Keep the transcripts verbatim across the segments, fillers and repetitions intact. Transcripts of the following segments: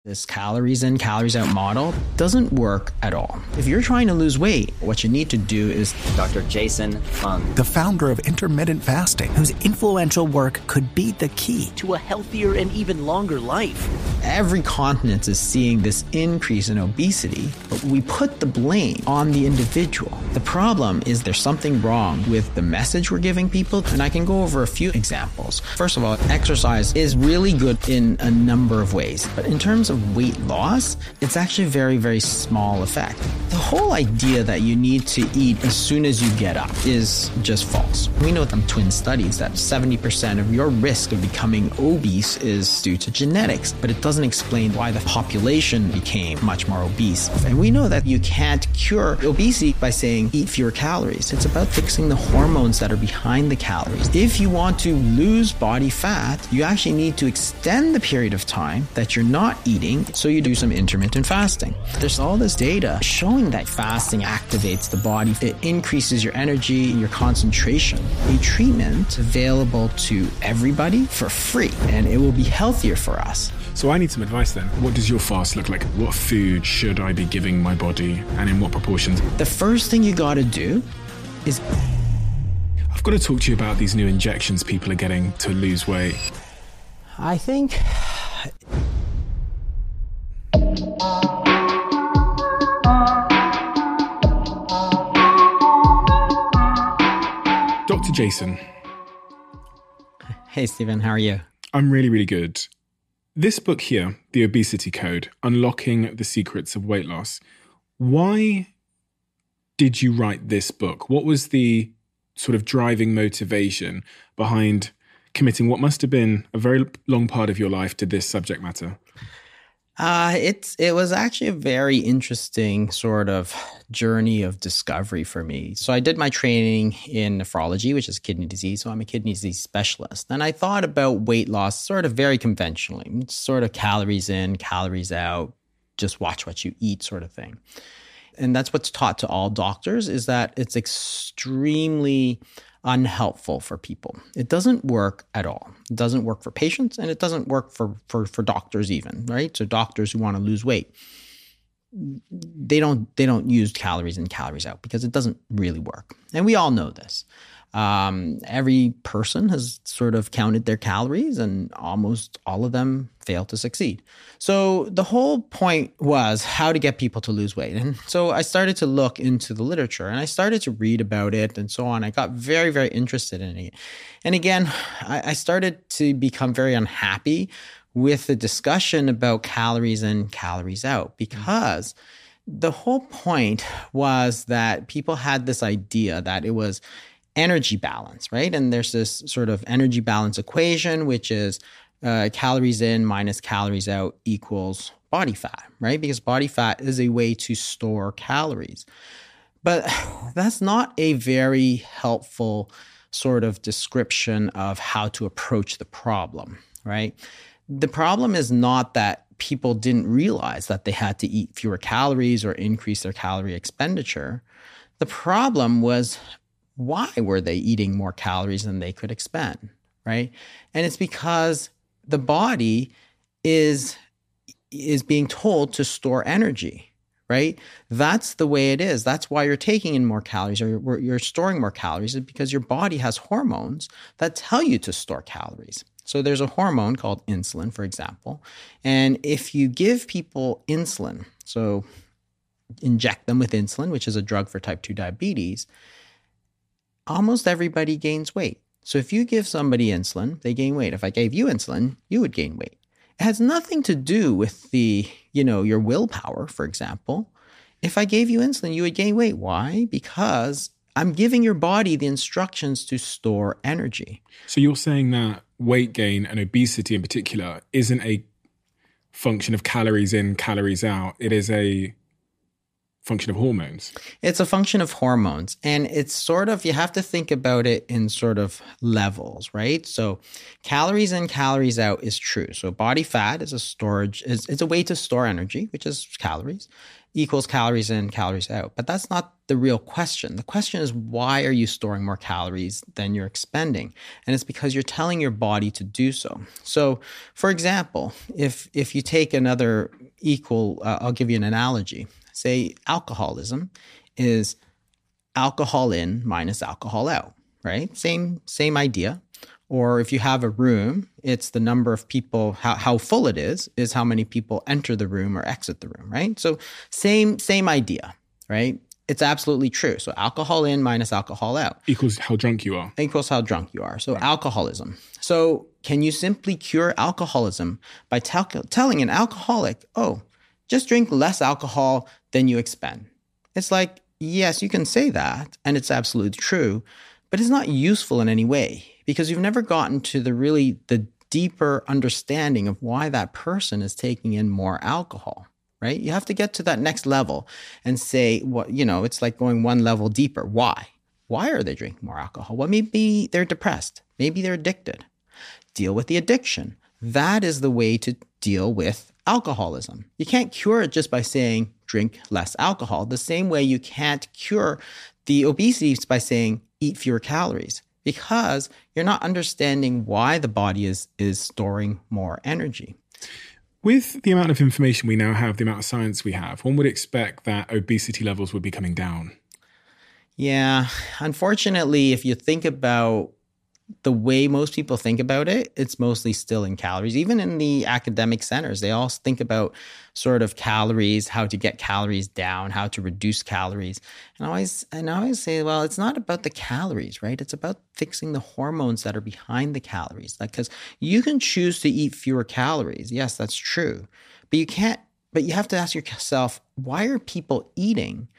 This calories in, calories out model doesn't work at all. If you're trying to lose weight, what you need to do is... Doctor Jason Fung, the founder of intermittent fasting, whose influential work could be the key to a healthier and even longer life. Every continent is seeing this increase in obesity, but we put the blame on the individual. The problem is there's something wrong with the message we're giving people, and I can go over a few examples. First of all, exercise is really good in a number of ways, but in terms of weight loss, it's actually a very, very small effect. The whole idea that you need to eat as soon as you get up is just false. We know from twin studies that seventy percent of your risk of becoming obese is due to genetics, but it doesn't explain why the population became much more obese. And we know that you can't cure obesity by saying eat fewer calories. It's about fixing the hormones that are behind the calories. If you want to lose body fat, you actually need to extend the period of time that you're not eating, so you do some intermittent fasting. There's all this data showing that fasting activates the body. It increases your energy and your concentration. A treatment available to everybody for free, and it will be healthier for us. So I need some advice then. What does your fast look like? What food should I be giving my body, and in what proportions? The first thing you got to do is... I've got to talk to you about these new injections people are getting to lose weight. I think... Doctor Jason. Hey, Stephen, how are you? I'm really, really good. This book here, The Obesity Code, Unlocking the Secrets of Weight Loss. Why did you write this book? What was the sort of driving motivation behind committing what must have been a very long part of your life to this subject matter? Uh, it's it was actually a very interesting sort of journey of discovery for me. So I did my training in nephrology, which is kidney disease. So I'm a kidney disease specialist. And I thought about weight loss sort of very conventionally. It's sort of calories in, calories out, just watch what you eat sort of thing. And that's what's taught to all doctors, is that it's extremely unhelpful for people. It doesn't work at all. It doesn't work for patients, and it doesn't work for, for, for doctors even, right? So doctors who want to lose weight, they don't they don't use calories in, calories out, because it doesn't really work. And we all know this. Um, every person has sort of counted their calories, and almost all of them fail to succeed. So the whole point was how to get people to lose weight. And so I started to look into the literature, and I started to read about it and so on. I got very, very interested in it. And again, I, I started to become very unhappy with the discussion about calories in, calories out, because the whole point was that people had this idea that it was energy balance, right? And there's this sort of energy balance equation, which is uh, calories in minus calories out equals body fat, right? Because body fat is a way to store calories. But that's not a very helpful sort of description of how to approach the problem, right? The problem is not that people didn't realize that they had to eat fewer calories or increase their calorie expenditure. The problem was, why were they eating more calories than they could expend, right? And it's because the body is, is being told to store energy, right? That's the way it is. That's why you're taking in more calories, or you're, you're storing more calories, is because your body has hormones that tell you to store calories. So there's a hormone called insulin, for example. And if you give people insulin, so inject them with insulin, which is a drug for type two diabetes, almost everybody gains weight. So if you give somebody insulin, they gain weight. If I gave you insulin, you would gain weight. It has nothing to do with the, you know, your willpower, for example. If I gave you insulin, you would gain weight. Why? Because I'm giving your body the instructions to store energy. So you're saying that weight gain and obesity in particular isn't a function of calories in, calories out. It is a function of hormones. It's a function of hormones. And it's sort of, you have to think about it in sort of levels, right? So calories in, calories out is true. So body fat is a storage, is, is a way to store energy, which is calories, equals calories in, calories out. But that's not the real question. The question is, why are you storing more calories than you're expending? And it's because you're telling your body to do so. So for example, if if you take another equal, uh, I'll give you an analogy. Say alcoholism is alcohol in minus alcohol out, right? Same, same idea. Or if you have a room, it's the number of people, how, how full it is, is how many people enter the room or exit the room, right? So same, same idea, right? It's absolutely true. So alcohol in minus alcohol out. Equals how drunk you are. Equals how drunk you are. So right. Alcoholism. So can you simply cure alcoholism by tell, telling an alcoholic, oh, just drink less alcohol than you expend? It's like, yes, you can say that, and it's absolutely true, but it's not useful in any way because you've never gotten to the really the deeper understanding of why that person is taking in more alcohol, right? You have to get to that next level and say, what, you know, it's like going one level deeper. Why? Why are they drinking more alcohol? Well, maybe they're depressed. Maybe they're addicted. Deal with the addiction. That is the way to deal with alcoholism. You can't cure it just by saying drink less alcohol. The same way you can't cure the obesity by saying eat fewer calories, because you're not understanding why the body is is storing more energy. With the amount of information we now have, the amount of science we have, one would expect that obesity levels would be coming down. Yeah, unfortunately, if you think about the way most people think about it, it's mostly still in calories. Even in the academic centers, they all think about sort of calories, how to get calories down, how to reduce calories. And I always, and I always say, well, it's not about the calories, right? It's about fixing the hormones that are behind the calories. Like, because you can choose to eat fewer calories. Yes, that's true. But you can't, but you have to ask yourself, why are people eating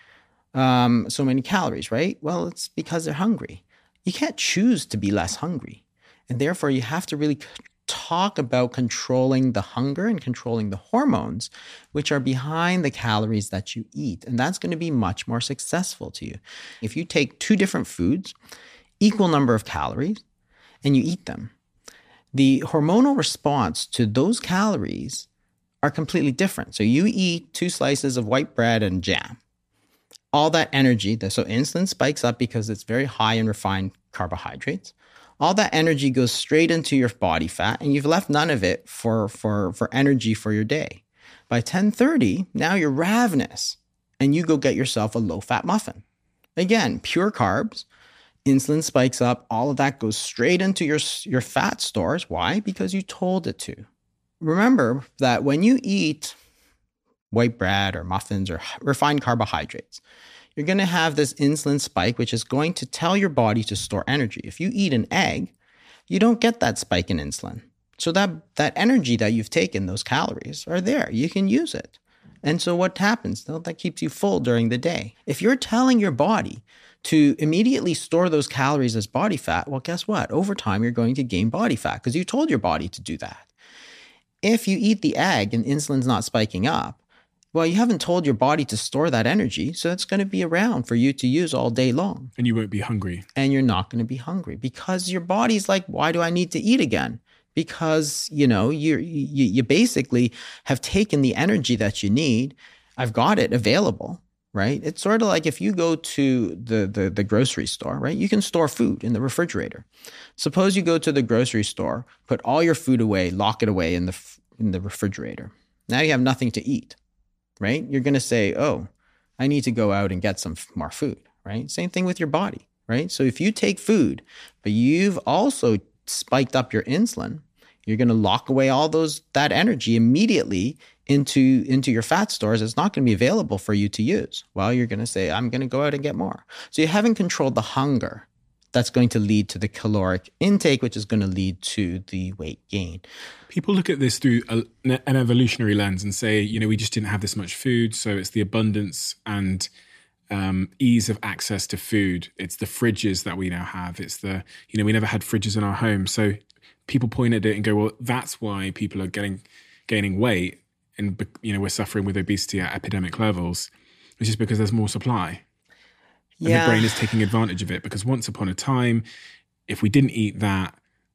um, so many calories, right? Well, it's because they're hungry. You can't choose to be less hungry. And therefore, you have to really talk about controlling the hunger and controlling the hormones, which are behind the calories that you eat. And that's going to be much more successful to you. If you take two different foods, equal number of calories, and you eat them, the hormonal response to those calories are completely different. So you eat two slices of white bread and jam. All that energy, so insulin spikes up because it's very high in refined carbohydrates. All that energy goes straight into your body fat, and you've left none of it for, for, for energy for your day. By ten thirty, now you're ravenous, and you go get yourself a low-fat muffin. Again, pure carbs, insulin spikes up, all of that goes straight into your, your fat stores. Why? Because you told it to. Remember that when you eat white bread or muffins or refined carbohydrates, you're going to have this insulin spike, which is going to tell your body to store energy. If you eat an egg, you don't get that spike in insulin. So that, that energy that you've taken, those calories, are there. You can use it. And so what happens? Well, that keeps you full during the day. If you're telling your body to immediately store those calories as body fat, well, guess what? Over time, you're going to gain body fat because you told your body to do that. If you eat the egg and insulin's not spiking up, well, you haven't told your body to store that energy, so it's going to be around for you to use all day long. And you won't be hungry. And you're not going to be hungry because your body's like, why do I need to eat again? Because, you know, you you you basically have taken the energy that you need. I've got it available, right? It's sort of like if you go to the, the, the grocery store, right? You can store food in the refrigerator. Suppose you go to the grocery store, put all your food away, lock it away in the in the refrigerator. Now you have nothing to eat. Right? You're going to say, oh, I need to go out and get some more food, right? Same thing with your body, right? So if you take food, but you've also spiked up your insulin, you're going to lock away all those that energy immediately into, into your fat stores. It's not going to be available for you to use. Well, you're going to say, I'm going to go out and get more. So you haven't controlled the hunger. That's going to lead to the caloric intake, which is going to lead to the weight gain. People look at this through a, an evolutionary lens and say, you know, we just didn't have this much food. So it's the abundance and um, ease of access to food. It's the fridges that we now have. It's the, you know, we never had fridges in our home. So people point at it and go, well, that's why people are getting gaining weight. And, you know, we're suffering with obesity at epidemic levels. It's just because there's more supply. And Yeah. the brain is taking advantage of it because once upon a time, if we didn't eat that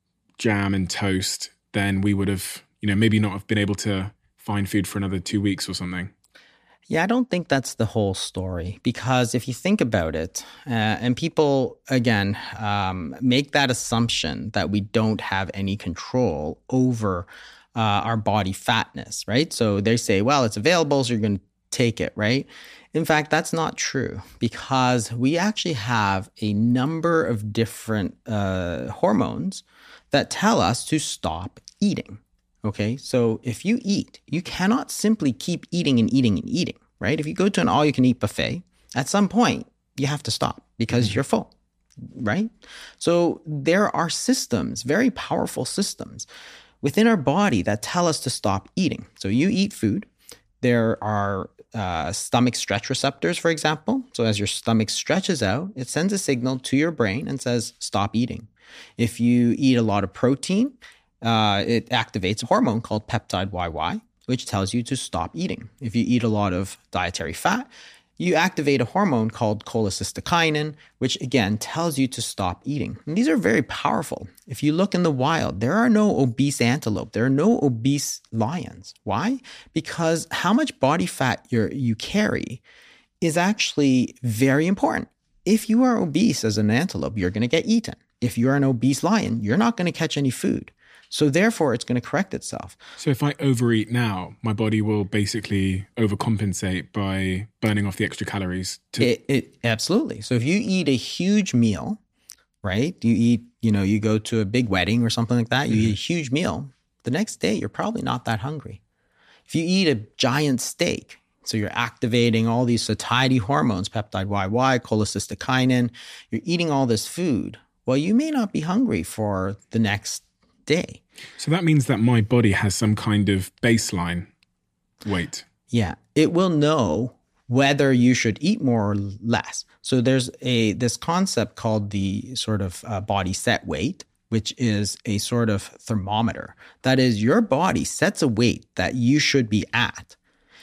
jam and toast, then we would have, you know, maybe not have been able to find food for another two weeks or something. Yeah, I don't think that's the whole story because if you think about it, uh, and people, again, um, make that assumption that we don't have any control over uh, our body fatness, right? So they say, well, it's available, so you're going to take it, right? In fact, that's not true because we actually have a number of different uh, hormones that tell us to stop eating. Okay, so if you eat, you cannot simply keep eating and eating and eating, right? If you go to an all-you-can-eat buffet, at some point, you have to stop because mm-hmm. you're full, right? So there are systems, very powerful systems within our body that tell us to stop eating. So you eat food. There are uh, stomach stretch receptors, for example. So as your stomach stretches out, it sends a signal to your brain and says, stop eating. If you eat a lot of protein, Uh, it activates a hormone called peptide Y Y, which tells you to stop eating. If you eat a lot of dietary fat, you activate a hormone called cholecystokinin, which again tells you to stop eating. And these are very powerful. If you look in the wild, there are no obese antelope. There are no obese lions. Why? Because how much body fat you're, you carry is actually very important. If you are obese as an antelope, you're going to get eaten. If you're an obese lion, you're not going to catch any food. So therefore, it's going to correct itself. So if I overeat now, my body will basically overcompensate by burning off the extra calories. To- it, it absolutely. So if you eat a huge meal, right? You eat, you know, you go to a big wedding or something like that. You mm-hmm. eat a huge meal. The next day, you're probably not that hungry. If you eat a giant steak, so you're activating all these satiety hormones, peptide Y Y, cholecystokinin. You're eating all this food. Well, you may not be hungry for the next day. So that means that my body has some kind of baseline weight. Yeah, it will know whether you should eat more or less. So there's a this concept called the sort of uh, body set weight, which is a sort of thermometer. That is, your body sets a weight that you should be at.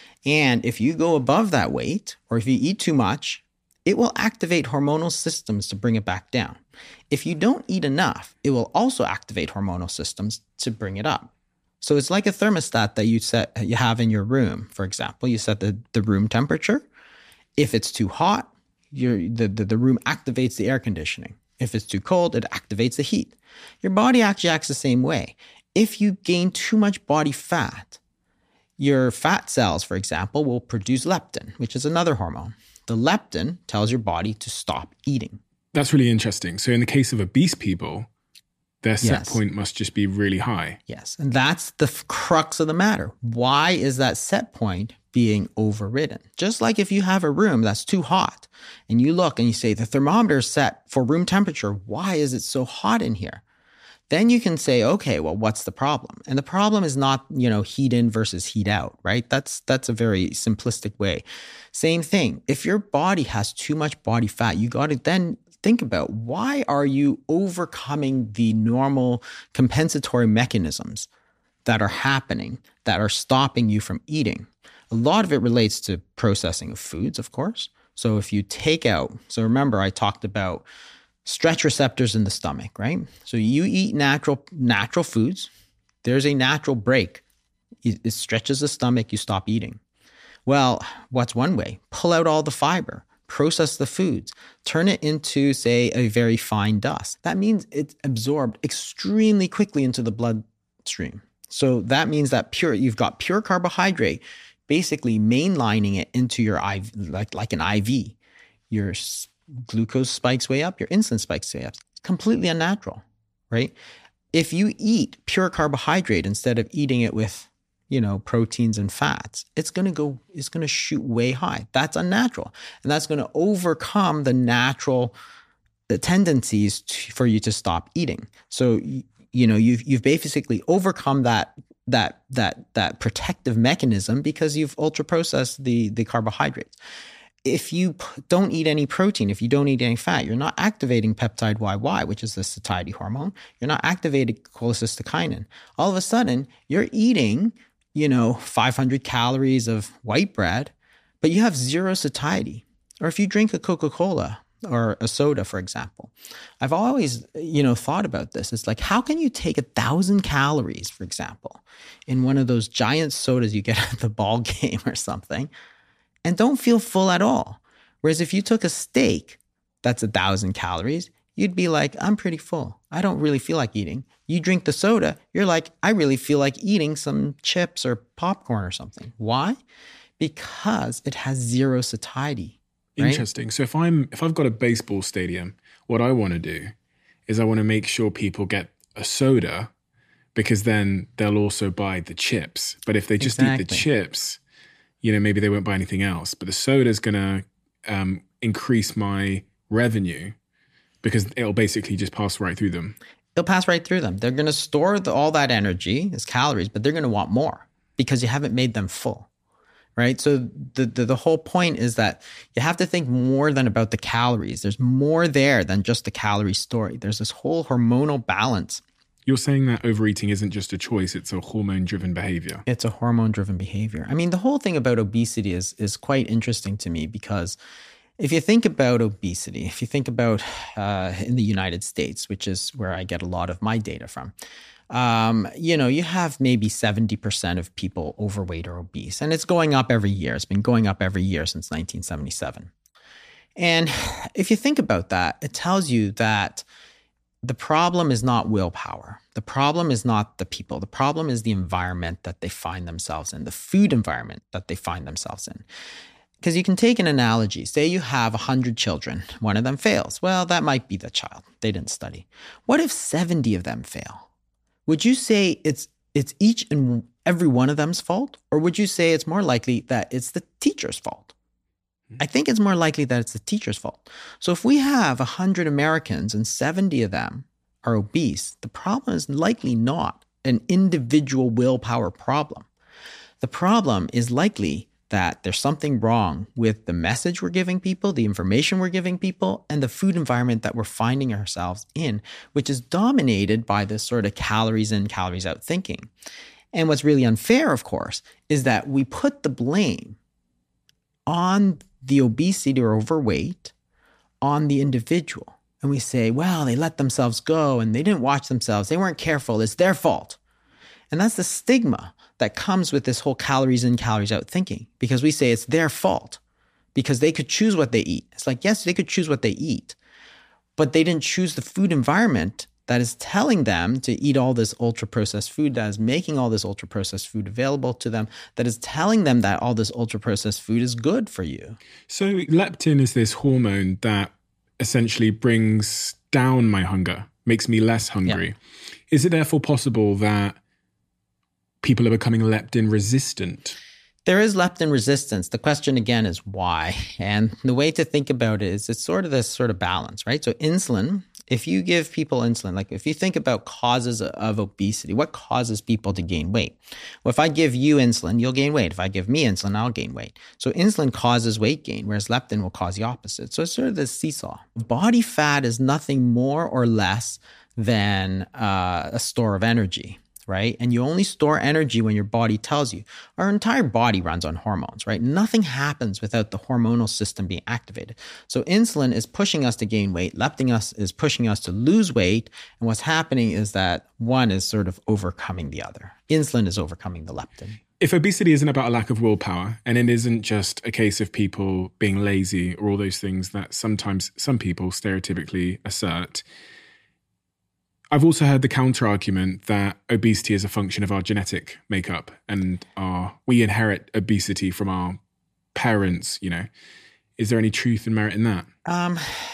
And if you go above that weight, or if you eat too much, it will activate hormonal systems to bring it back down. If you don't eat enough, it will also activate hormonal systems to bring it up. So it's like a thermostat that you set, you have in your room. For example, you set the, the room temperature. If it's too hot, your the, the, the room activates the air conditioning. If it's too cold, it activates the heat. Your body actually acts the same way. If you gain too much body fat, your fat cells, for example, will produce leptin, which is another hormone. The leptin tells your body to stop eating. That's really interesting. So in the case of obese people, their set yes. point must just be really high. Yes. And that's the f- crux of the matter. Why is that set point being overridden? Just like if you have a room that's too hot and you look and you say, the thermometer is set for room temperature. Why is it so hot in here? Then you can say, okay, well, what's the problem? And the problem is not, you know, heat in versus heat out, right? That's that's a very simplistic way. Same thing. If your body has too much body fat, you got to then think about, why are you overcoming the normal compensatory mechanisms that are happening, that are stopping you from eating? A lot of it relates to processing of foods, of course. So if you take out, so remember I talked about stretch receptors in the stomach, right? So you eat natural natural foods, there's a natural break. It, it stretches the stomach, you stop eating. Well, what's one way? Pull out all the fiber, process the foods, turn it into, say, a very fine dust. That means it's absorbed extremely quickly into the bloodstream. So that means that pure, you've got pure carbohydrate, basically mainlining it into your I V, like, like an I V. Your glucose spikes way up, your insulin spikes way up. It's completely unnatural, right? If you eat pure carbohydrate instead of eating it with, you know, proteins and fats, it's going to go, it's going to shoot way high. That's unnatural. And that's going to overcome the natural the tendencies to, for you to stop eating. So, you know, you've, you've basically overcome that, that, that, that protective mechanism because you've ultra processed the, the carbohydrates. If you don't eat any protein, if you don't eat any fat, you're not activating peptide Y Y, which is the satiety hormone. You're not activating cholecystokinin. All of a sudden, you're eating, you know, five hundred calories of white bread, but you have zero satiety. Or if you drink a Coca-Cola or a soda, for example, I've always, you know, thought about this. It's like, how can you take a thousand calories, for example, in one of those giant sodas you get at the ball game or something, and don't feel full at all? Whereas if you took a steak that's a thousand calories, you'd be like, I'm pretty full. I don't really feel like eating. You drink the soda, you're like, I really feel like eating some chips or popcorn or something. Why? Because it has zero satiety. Right? Interesting. So if I'm if I've got a baseball stadium, what I want to do is I want to make sure people get a soda, because then they'll also buy the chips. But if they just Exactly. eat the chips, you know, maybe they won't buy anything else. But the soda is going to um, increase my revenue because it'll basically just pass right through them. It'll pass right through them. They're going to store the, all that energy as calories, but they're going to want more because you haven't made them full. Right. So the, the the whole point is that you have to think more than about the calories. There's more there than just the calorie story. There's this whole hormonal balance. You're saying that overeating isn't just a choice, it's a hormone-driven behavior. It's a hormone-driven behavior. I mean, the whole thing about obesity is is quite interesting to me, because if you think about obesity, if you think about uh, in the United States, which is where I get a lot of my data from, Um, you know, you have maybe seventy percent of people overweight or obese, and it's going up every year. It's been going up every year since nineteen seventy-seven. And if you think about that, it tells you that the problem is not willpower. The problem is not the people. The problem is the environment that they find themselves in, the food environment that they find themselves in. Because you can take an analogy. Say you have one hundred children. One of them fails. Well, that might be the child. They didn't study. What if seventy of them fail? Would you say it's it's each and every one of them's fault? Or would you say it's more likely that it's the teacher's fault? I think it's more likely that it's the teacher's fault. So if we have one hundred Americans and seventy of them are obese, the problem is likely not an individual willpower problem. The problem is likely that there's something wrong with the message we're giving people, the information we're giving people, and the food environment that we're finding ourselves in, which is dominated by this sort of calories in, calories out thinking. And what's really unfair, of course, is that we put the blame on the obesity or overweight on the individual. And we say, well, they let themselves go and they didn't watch themselves. They weren't careful. It's their fault. And that's the stigma that comes with this whole calories in, calories out thinking, because we say it's their fault because they could choose what they eat. It's like, yes, they could choose what they eat, but they didn't choose the food environment that is telling them to eat all this ultra-processed food, that is making all this ultra-processed food available to them, that is telling them that all this ultra-processed food is good for you. So leptin is this hormone that essentially brings down my hunger, makes me less hungry. Yeah. Is it therefore possible that people are becoming leptin resistant? There is leptin resistance. The question again is why? And the way to think about it is it's sort of this sort of balance, right? So insulin, if you give people insulin, like if you think about causes of obesity, what causes people to gain weight? Well, if I give you insulin, you'll gain weight. If I give me insulin, I'll gain weight. So insulin causes weight gain, whereas leptin will cause the opposite. So it's sort of this seesaw. Body fat is nothing more or less than uh, a store of energy. Right? And you only store energy when your body tells you. Our entire body runs on hormones, right? Nothing happens without the hormonal system being activated. So insulin is pushing us to gain weight. Leptin us is pushing us to lose weight. And what's happening is that one is sort of overcoming the other. Insulin is overcoming the leptin. If obesity isn't about a lack of willpower, and it isn't just a case of people being lazy or all those things that sometimes some people stereotypically assert, I've also heard the counter argument that obesity is a function of our genetic makeup and our, we inherit obesity from our parents, you know. Is there any truth and merit in that? Um,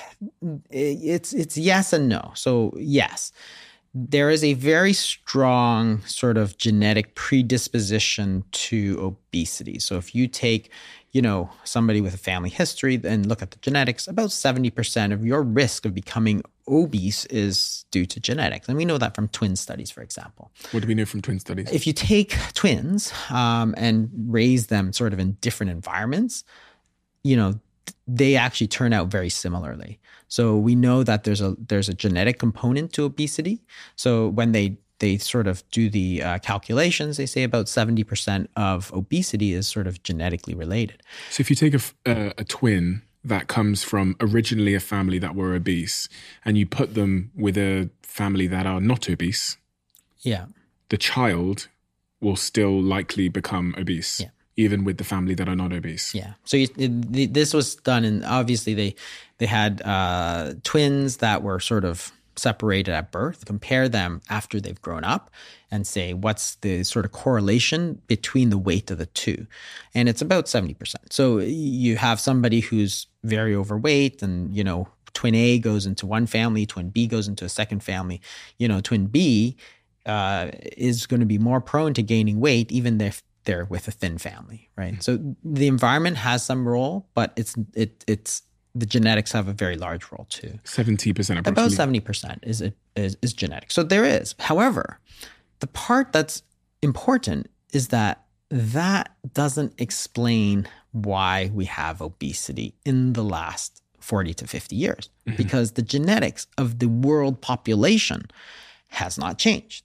it's, it's yes and no. So yes, there is a very strong sort of genetic predisposition to obesity. So if you take, you know, somebody with a family history and look at the genetics, about seventy percent of your risk of becoming obese is due to genetics. And we know that from twin studies, for example. What do we know from twin studies? If you take twins um, and raise them sort of in different environments, you know, they actually turn out very similarly. So we know that there's a there's a genetic component to obesity. So when they they sort of do the uh, calculations. They say about seventy percent of obesity is sort of genetically related. So if you take a, a, a twin that comes from originally a family that were obese and you put them with a family that are not obese, yeah, the child will still likely become obese, yeah. even with the family that are not obese. Yeah. So you, it, this was done, and obviously they they had uh, twins that were sort of separated at birth, compare them after they've grown up and say, what's the sort of correlation between the weight of the two? And it's about seventy percent. So you have somebody who's very overweight and, you know, twin A goes into one family, twin B goes into a second family. You know, twin B uh, is going to be more prone to gaining weight, even if they're with a thin family, right? Mm-hmm. So the environment has some role, but it's it it's the genetics have a very large role too. seventy percent approximately. About seventy percent is, is is genetic. So there is. However, the part that's important is that that doesn't explain why we have obesity in the last forty to fifty years, mm-hmm. because the genetics of the world population has not changed.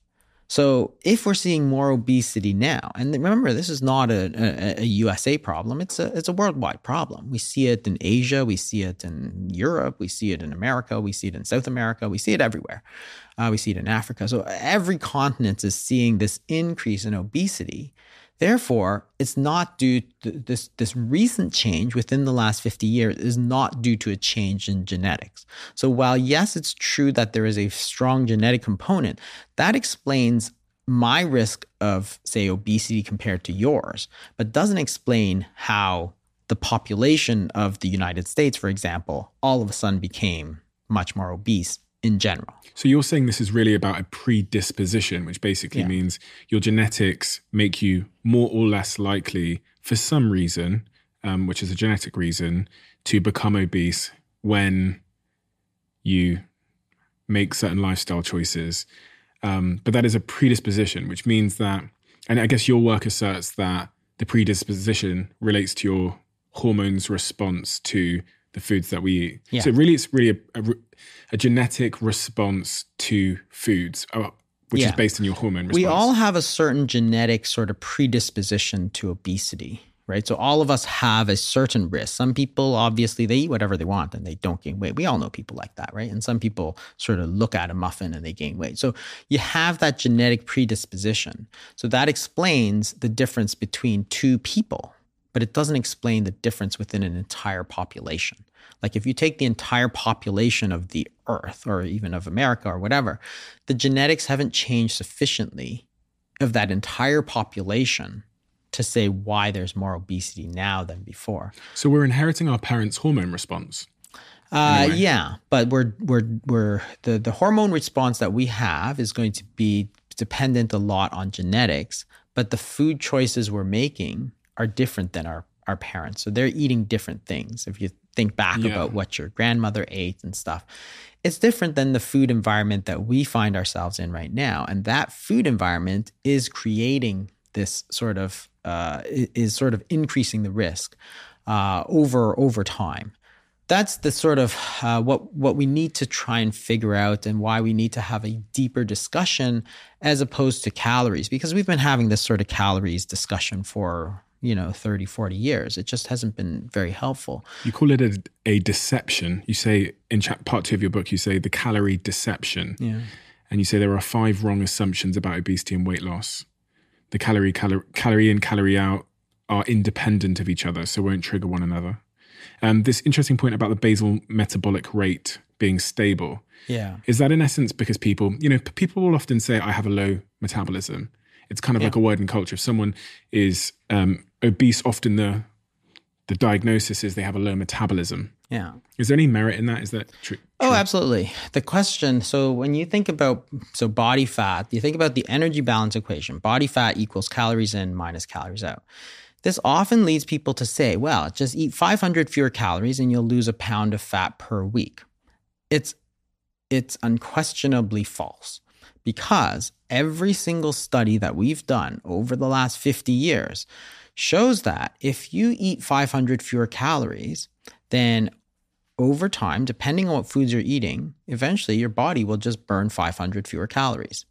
So if we're seeing more obesity now, and remember, this is not a, a, a U S A problem, it's a, it's a worldwide problem. We see it in Asia, we see it in Europe, we see it in America, we see it in South America, we see it everywhere. Uh, we see it in Africa. So every continent is seeing this increase in obesity. Therefore, it's not due to this, this recent change within the last fifty years is not due to a change in genetics. So while, yes, it's true that there is a strong genetic component, that explains my risk of, say, obesity compared to yours, but doesn't explain how the population of the United States, for example, all of a sudden became much more obese in general. So you're saying this is really about a predisposition, which basically yeah. means your genetics make you more or less likely for some reason, um, which is a genetic reason, to become obese when you make certain lifestyle choices. Um, but that is a predisposition, which means that, and I guess your work asserts that the predisposition relates to your hormones response to the foods that we eat. Yeah. So really, it's really a, a, a genetic response to foods, which yeah. is based on your hormone response. We all have a certain genetic sort of predisposition to obesity, right? So all of us have a certain risk. Some people, obviously, they eat whatever they want and they don't gain weight. We all know people like that, right? And some people sort of look at a muffin and they gain weight. So you have that genetic predisposition. So that explains the difference between two people, but it doesn't explain the difference within an entire population. Like if you take the entire population of the earth or even of America or whatever, the genetics haven't changed sufficiently of that entire population to say why there's more obesity now than before. So we're inheriting our parents' hormone response. Uh, yeah, but we're we're we're the, the hormone response that we have is going to be dependent a lot on genetics, but the food choices we're making are different than our, our parents. So they're eating different things. If you think back yeah. about what your grandmother ate and stuff, it's different than the food environment that we find ourselves in right now. And that food environment is creating this sort of, uh, is sort of increasing the risk uh, over, over time. That's the sort of uh, what what we need to try and figure out, and why we need to have a deeper discussion as opposed to calories, because we've been having this sort of calories discussion for, you know, thirty, forty years. It just hasn't been very helpful. You call it a, a deception. You say in chapter part two of your book, you say the calorie deception. Yeah. And you say there are five wrong assumptions about obesity and weight loss. The calorie, calorie, calorie in, calorie out are independent of each other, so won't trigger one another. Um, this interesting point about the basal metabolic rate being stable. Yeah. Is that in essence because people, you know, people will often say, I have a low metabolism. It's kind of yeah. like a word in culture. If someone is um, obese, often the the diagnosis is they have a low metabolism. Yeah. Is there any merit in that? Is that true? Oh, absolutely. The question, so when you think about, so body fat, you think about the energy balance equation. Body fat equals calories in minus calories out. This often leads people to say, well, just eat five hundred fewer calories and you'll lose a pound of fat per week. It's, it's unquestionably false, because every single study that we've done over the last fifty years shows that if you eat five hundred fewer calories, then over time, depending on what foods you're eating, eventually your body will just burn five hundred fewer calories.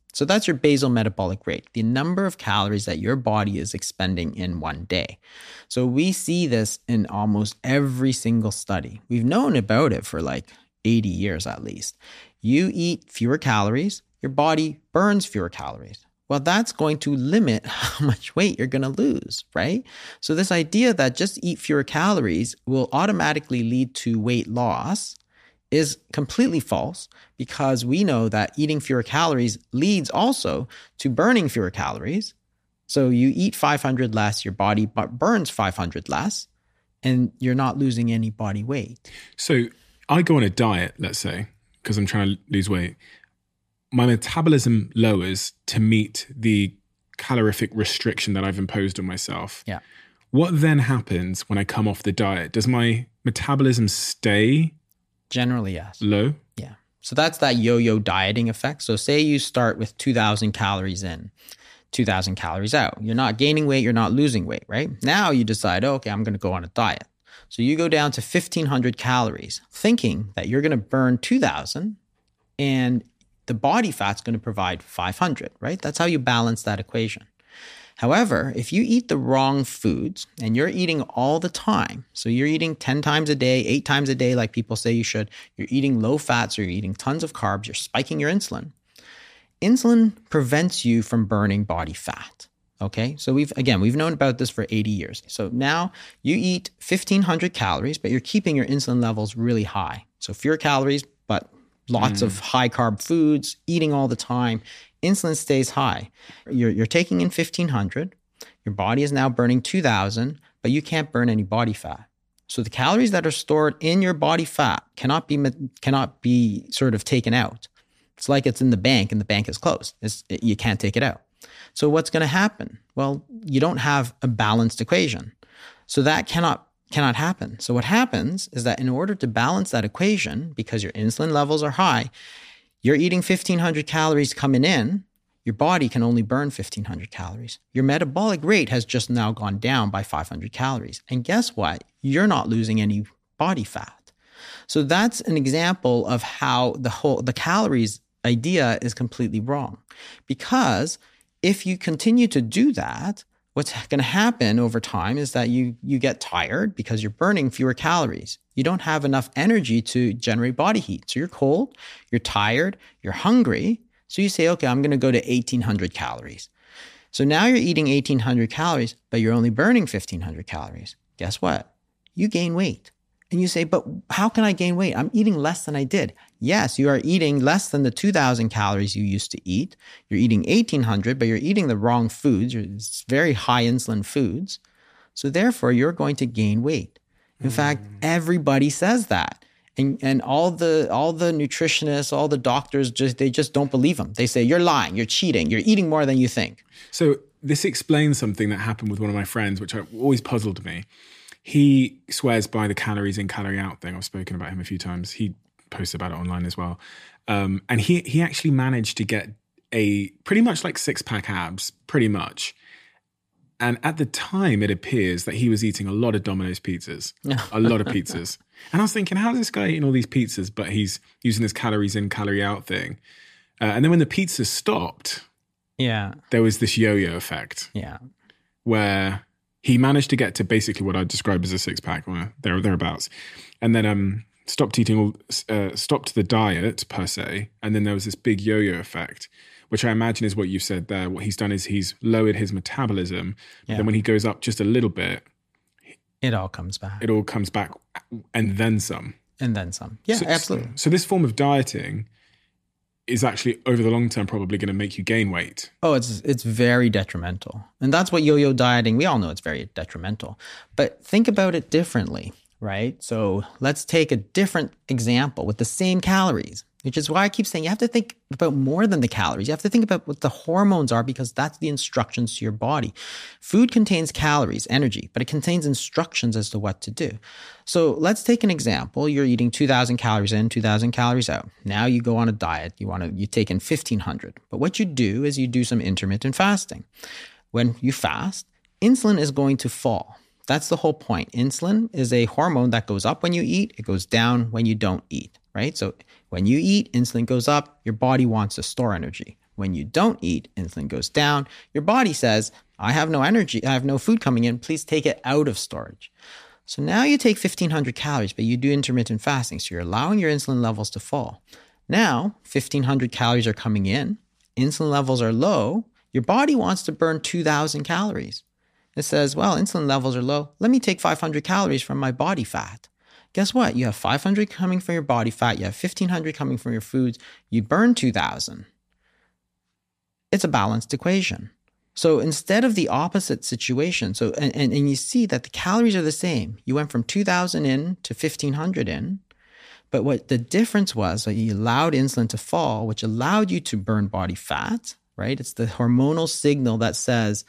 So that's your basal metabolic rate, the number of calories that your body is expending in one day. So we see this in almost every single study. We've known about it for like eighty years at least. You eat fewer calories, your body burns fewer calories. Well, that's going to limit how much weight you're going to lose, right? So this idea that just eat fewer calories will automatically lead to weight loss is completely false, because we know that eating fewer calories leads also to burning fewer calories. So you eat five hundred less, your body burns five hundred less, and you're not losing any body weight. So I go on a diet, let's say, because I'm trying to lose weight. My metabolism lowers to meet the calorific restriction that I've imposed on myself. Yeah. What then happens when I come off the diet? Does my metabolism stay Generally, yes. low? Yeah. So that's that yo-yo dieting effect. So say you start with two thousand calories in, two thousand calories out. You're not gaining weight, you're not losing weight, right? Now you decide, oh, okay, I'm going to go on a diet. So you go down to fifteen hundred calories, thinking that you're going to burn two thousand and the body fat's going to provide five hundred, right? That's how you balance that equation. However, if you eat the wrong foods and you're eating all the time, so you're eating ten times a day, eight times a day, like people say you should, you're eating low fats or you're eating tons of carbs, you're spiking your insulin. Insulin prevents you from burning body fat. Okay, so we've, again, we've known about this for eighty years. So now you eat fifteen hundred calories, but you're keeping your insulin levels really high. So fewer calories, but lots mm. of high carb foods, eating all the time. Insulin stays high. You're, you're taking in fifteen hundred. Your body is now burning two thousand, but you can't burn any body fat. So the calories that are stored in your body fat cannot be cannot be sort of taken out. It's like it's in the bank and the bank is closed. It's, it, you can't take it out. So what's going to happen? Well, you don't have a balanced equation. So that cannot cannot happen. So what happens is that in order to balance that equation, because your insulin levels are high, you're eating fifteen hundred calories coming in, your body can only burn fifteen hundred calories. Your metabolic rate has just now gone down by five hundred calories. And guess what? You're not losing any body fat. So that's an example of how the whole, the calories idea is completely wrong. Because if you continue to do that, what's going to happen over time is that you you get tired because you're burning fewer calories. You don't have enough energy to generate body heat. So you're cold, you're tired, you're hungry. So you say, okay, I'm going to go to eighteen hundred calories. So now you're eating eighteen hundred calories, but you're only burning fifteen hundred calories. Guess what? You gain weight. And you say, but how can I gain weight? I'm eating less than I did. Yes, you are eating less than the two thousand calories you used to eat. You're eating eighteen hundred, but you're eating the wrong foods. It's very high insulin foods. So therefore, you're going to gain weight. In mm. fact, everybody says that. And, and all the all the nutritionists, all the doctors, just they just don't believe them. They say, you're lying, you're cheating, you're eating more than you think. So this explains something that happened with one of my friends, which always puzzled me. He swears by the calories in, calorie out thing. I've spoken about him a few times. He posts about it online as well. Um, and he he actually managed to get a pretty much like six-pack abs, pretty much. And at the time, it appears that he was eating a lot of Domino's pizzas, a lot of pizzas. And I was thinking, how is this guy eating all these pizzas, but he's using this calories in, calorie out thing? Uh, and then when the pizza stopped, yeah, there was this yo-yo effect. Yeah, where he managed to get to basically what I'd describe as a six-pack, or there, thereabouts. And then um, stopped eating, all, uh, stopped the diet, per se. And then there was this big yo-yo effect, which I imagine is what you said there. What he's done is he's lowered his metabolism. But yeah. then when he goes up just a little bit, it all comes back. It all comes back and then some. And then some. Yeah, so, absolutely. So this form of dieting is actually over the long term probably going to make you gain weight. Oh, it's it's very detrimental. And that's what yo-yo dieting, we all know it's very detrimental. But think about it differently, right? So let's take a different example with the same calories, which is why I keep saying you have to think about more than the calories. You have to think about what the hormones are, because that's the instructions to your body. Food contains calories, energy, but it contains instructions as to what to do. So let's take an example. You're eating two thousand calories in, two thousand calories out. Now you go on a diet. You want to, you take in fifteen hundred. But what you do is you do some intermittent fasting. When you fast, insulin is going to fall. That's the whole point. Insulin is a hormone that goes up when you eat. It goes down when you don't eat, right? So when you eat, insulin goes up. Your body wants to store energy. When you don't eat, insulin goes down. Your body says, I have no energy, I have no food coming in, please take it out of storage. So now you take fifteen hundred calories, but you do intermittent fasting. So you're allowing your insulin levels to fall. Now, fifteen hundred calories are coming in. Insulin levels are low. Your body wants to burn two thousand calories. It says, well, insulin levels are low. Let me take five hundred calories from my body fat. Guess what? You have five hundred coming from your body fat. You have fifteen hundred coming from your foods. You burn two thousand. It's a balanced equation. So instead of the opposite situation, so and, and, and you see that the calories are the same. You went from two thousand in to fifteen hundred in. But what the difference was, so you allowed insulin to fall, which allowed you to burn body fat, right? It's the hormonal signal that says,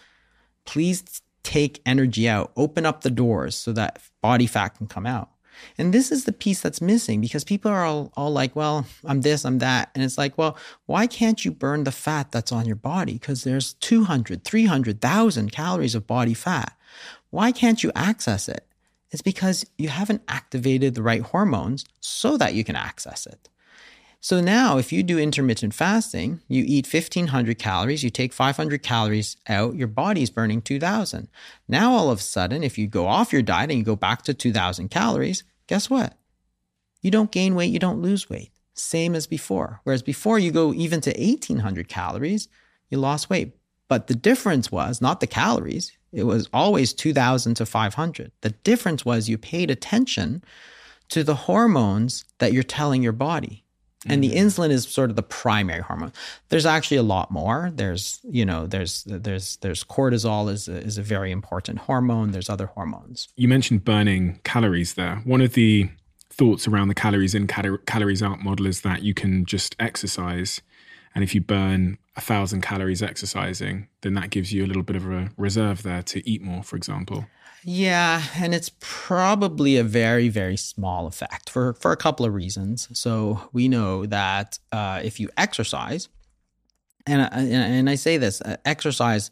please take energy out, open up the doors so that body fat can come out. And this is the piece that's missing because people are all, all like, well, I'm this, I'm that. And it's like, well, why can't you burn the fat that's on your body? Because there's two hundred, three hundred thousand calories of body fat. Why can't you access it? It's because you haven't activated the right hormones so that you can access it. So now if you do intermittent fasting, you eat fifteen hundred calories, you take five hundred calories out, your body's burning two thousand. Now all of a sudden, if you go off your diet and you go back to two thousand calories, guess what? You don't gain weight, you don't lose weight. Same as before. Whereas before you go even to eighteen hundred calories, you lost weight. But the difference was not the calories. It was always two thousand to five hundred. The difference was you paid attention to the hormones that you're telling your body. And the insulin is sort of the primary hormone. There's actually a lot more. There's, you know, there's there's there's cortisol is a, is a very important hormone. There's other hormones. You mentioned burning calories there. One of the thoughts around the calories in, cal- calories out model is that you can just exercise. And if you burn a thousand calories exercising, then that gives you a little bit of a reserve there to eat more, for example. Yeah, and it's probably a very, very small effect for, for a couple of reasons. So we know that uh, if you exercise, and, and I say this, uh, exercise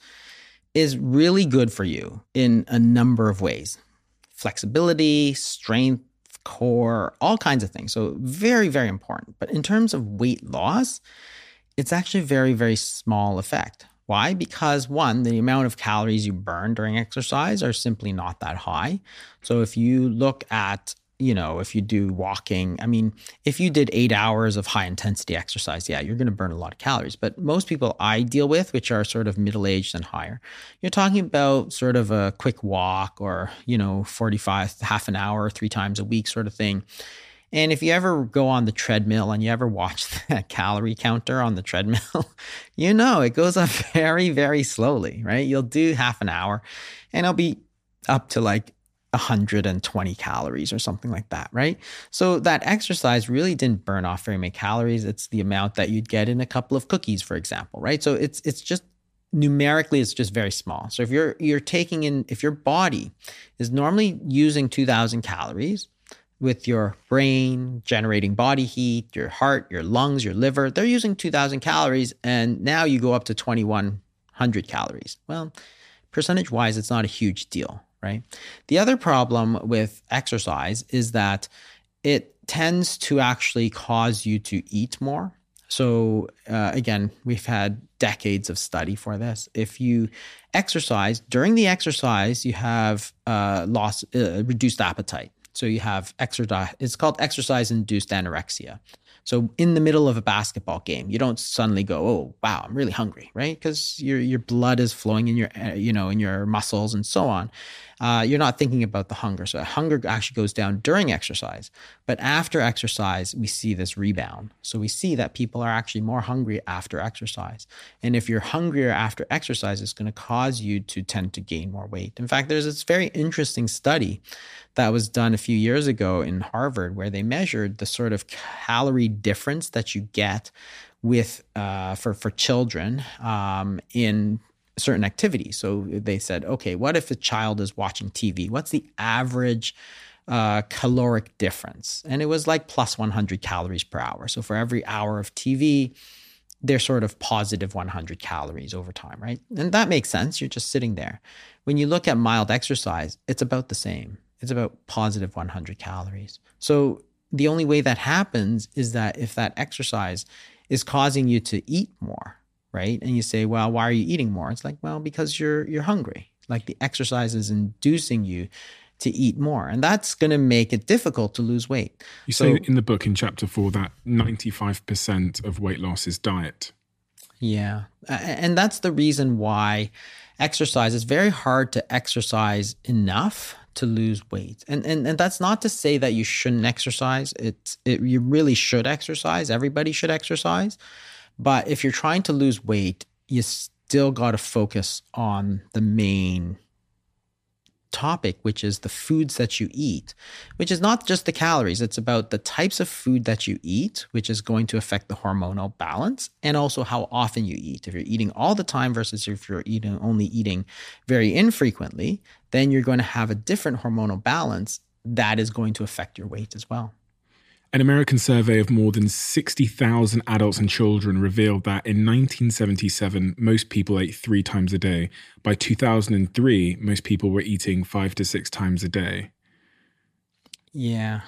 is really good for you in a number of ways. Flexibility, strength, core, all kinds of things. So very, very important. But in terms of weight loss, it's actually a very, very small effect. Why? Because one, the amount of calories you burn during exercise are simply not that high. So if you look at, you know, if you do walking, I mean, if you did eight hours of high intensity exercise, yeah, you're going to burn a lot of calories. But most people I deal with, which are sort of middle-aged and higher, you're talking about sort of a quick walk or, you know, forty-five, half an hour, three times a week sort of thing. And if you ever go on the treadmill and you ever watch the calorie counter on the treadmill, you know, it goes up very, very slowly, right? You'll do half an hour and it'll be up to like one hundred twenty calories or something like that, right? So that exercise really didn't burn off very many calories. It's the amount that you'd get in a couple of cookies, for example, right? So it's it's just numerically, it's just very small. So if you're you're taking in, if your body is normally using two thousand calories, with your brain generating body heat, your heart, your lungs, your liver, they're using two thousand calories, and now you go up to twenty-one hundred calories. Well, percentage-wise, it's not a huge deal, right? The other problem with exercise is that it tends to actually cause you to eat more. So uh, again, we've had decades of study for this. If you exercise, during the exercise, you have uh, lost, uh, reduced appetite. So you have exercise, it's called exercise-induced anorexia. So in the middle of a basketball game, you don't suddenly go, oh, wow, I'm really hungry, right? Because your your blood is flowing in your, you know, in your muscles and so on. Uh, you're not thinking about the hunger. So hunger actually goes down during exercise. But after exercise, we see this rebound. So we see that people are actually more hungry after exercise. And if you're hungrier after exercise, it's going to cause you to tend to gain more weight. In fact, there's this very interesting study that was done a few years ago in Harvard where they measured the sort of calorie difference that you get with uh, for, for children um, in certain activities. So they said, okay, what if a child is watching T V? What's the average uh, caloric difference? And it was like plus one hundred calories per hour. So for every hour of T V, they're sort of positive one hundred calories over time, right? And that makes sense. You're just sitting there. When you look at mild exercise, it's about the same. It's about positive one hundred calories. So the only way that happens is that if that exercise is causing you to eat more, right? And you say, well, why are you eating more? It's like, well, because you're you're hungry. Like the exercise is inducing you to eat more. And that's going to make it difficult to lose weight. You so, say in the book in chapter four that ninety-five percent of weight loss is diet. Yeah. And that's the reason why exercise is very hard to exercise enough to lose weight. And and, and that's not to say that you shouldn't exercise. It's it, you really should exercise. Everybody should exercise. But if you're trying to lose weight, you still got to focus on the main topic, which is the foods that you eat, which is not just the calories. It's about the types of food that you eat, which is going to affect the hormonal balance, and also how often you eat. If you're eating all the time versus if you're eating only eating very infrequently, then you're going to have a different hormonal balance that is going to affect your weight as well. An American survey of more than sixty thousand adults and children revealed that in nineteen seventy-seven, most people ate three times a day. By two thousand three, most people were eating five to six times a day. Yeah.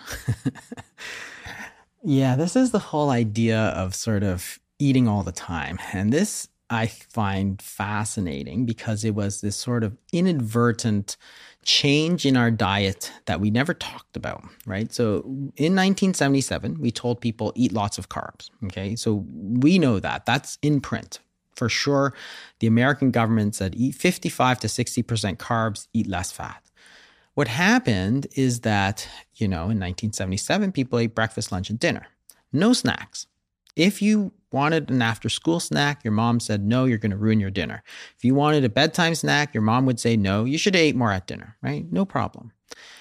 Yeah, this is the whole idea of sort of eating all the time. And this I find fascinating because it was this sort of inadvertent change in our diet that we never talked about, right? So in nineteen seventy-seven, we told people eat lots of carbs, okay? So we know that. That's in print. For sure, the American government said eat fifty-five to sixty percent carbs, eat less fat. What happened is that, you know, in nineteen seventy-seven, people ate breakfast, lunch, and dinner. No snacks. If you wanted an after-school snack, your mom said, no, you're going to ruin your dinner. If you wanted a bedtime snack, your mom would say, no, you should have ate more at dinner, right? No problem.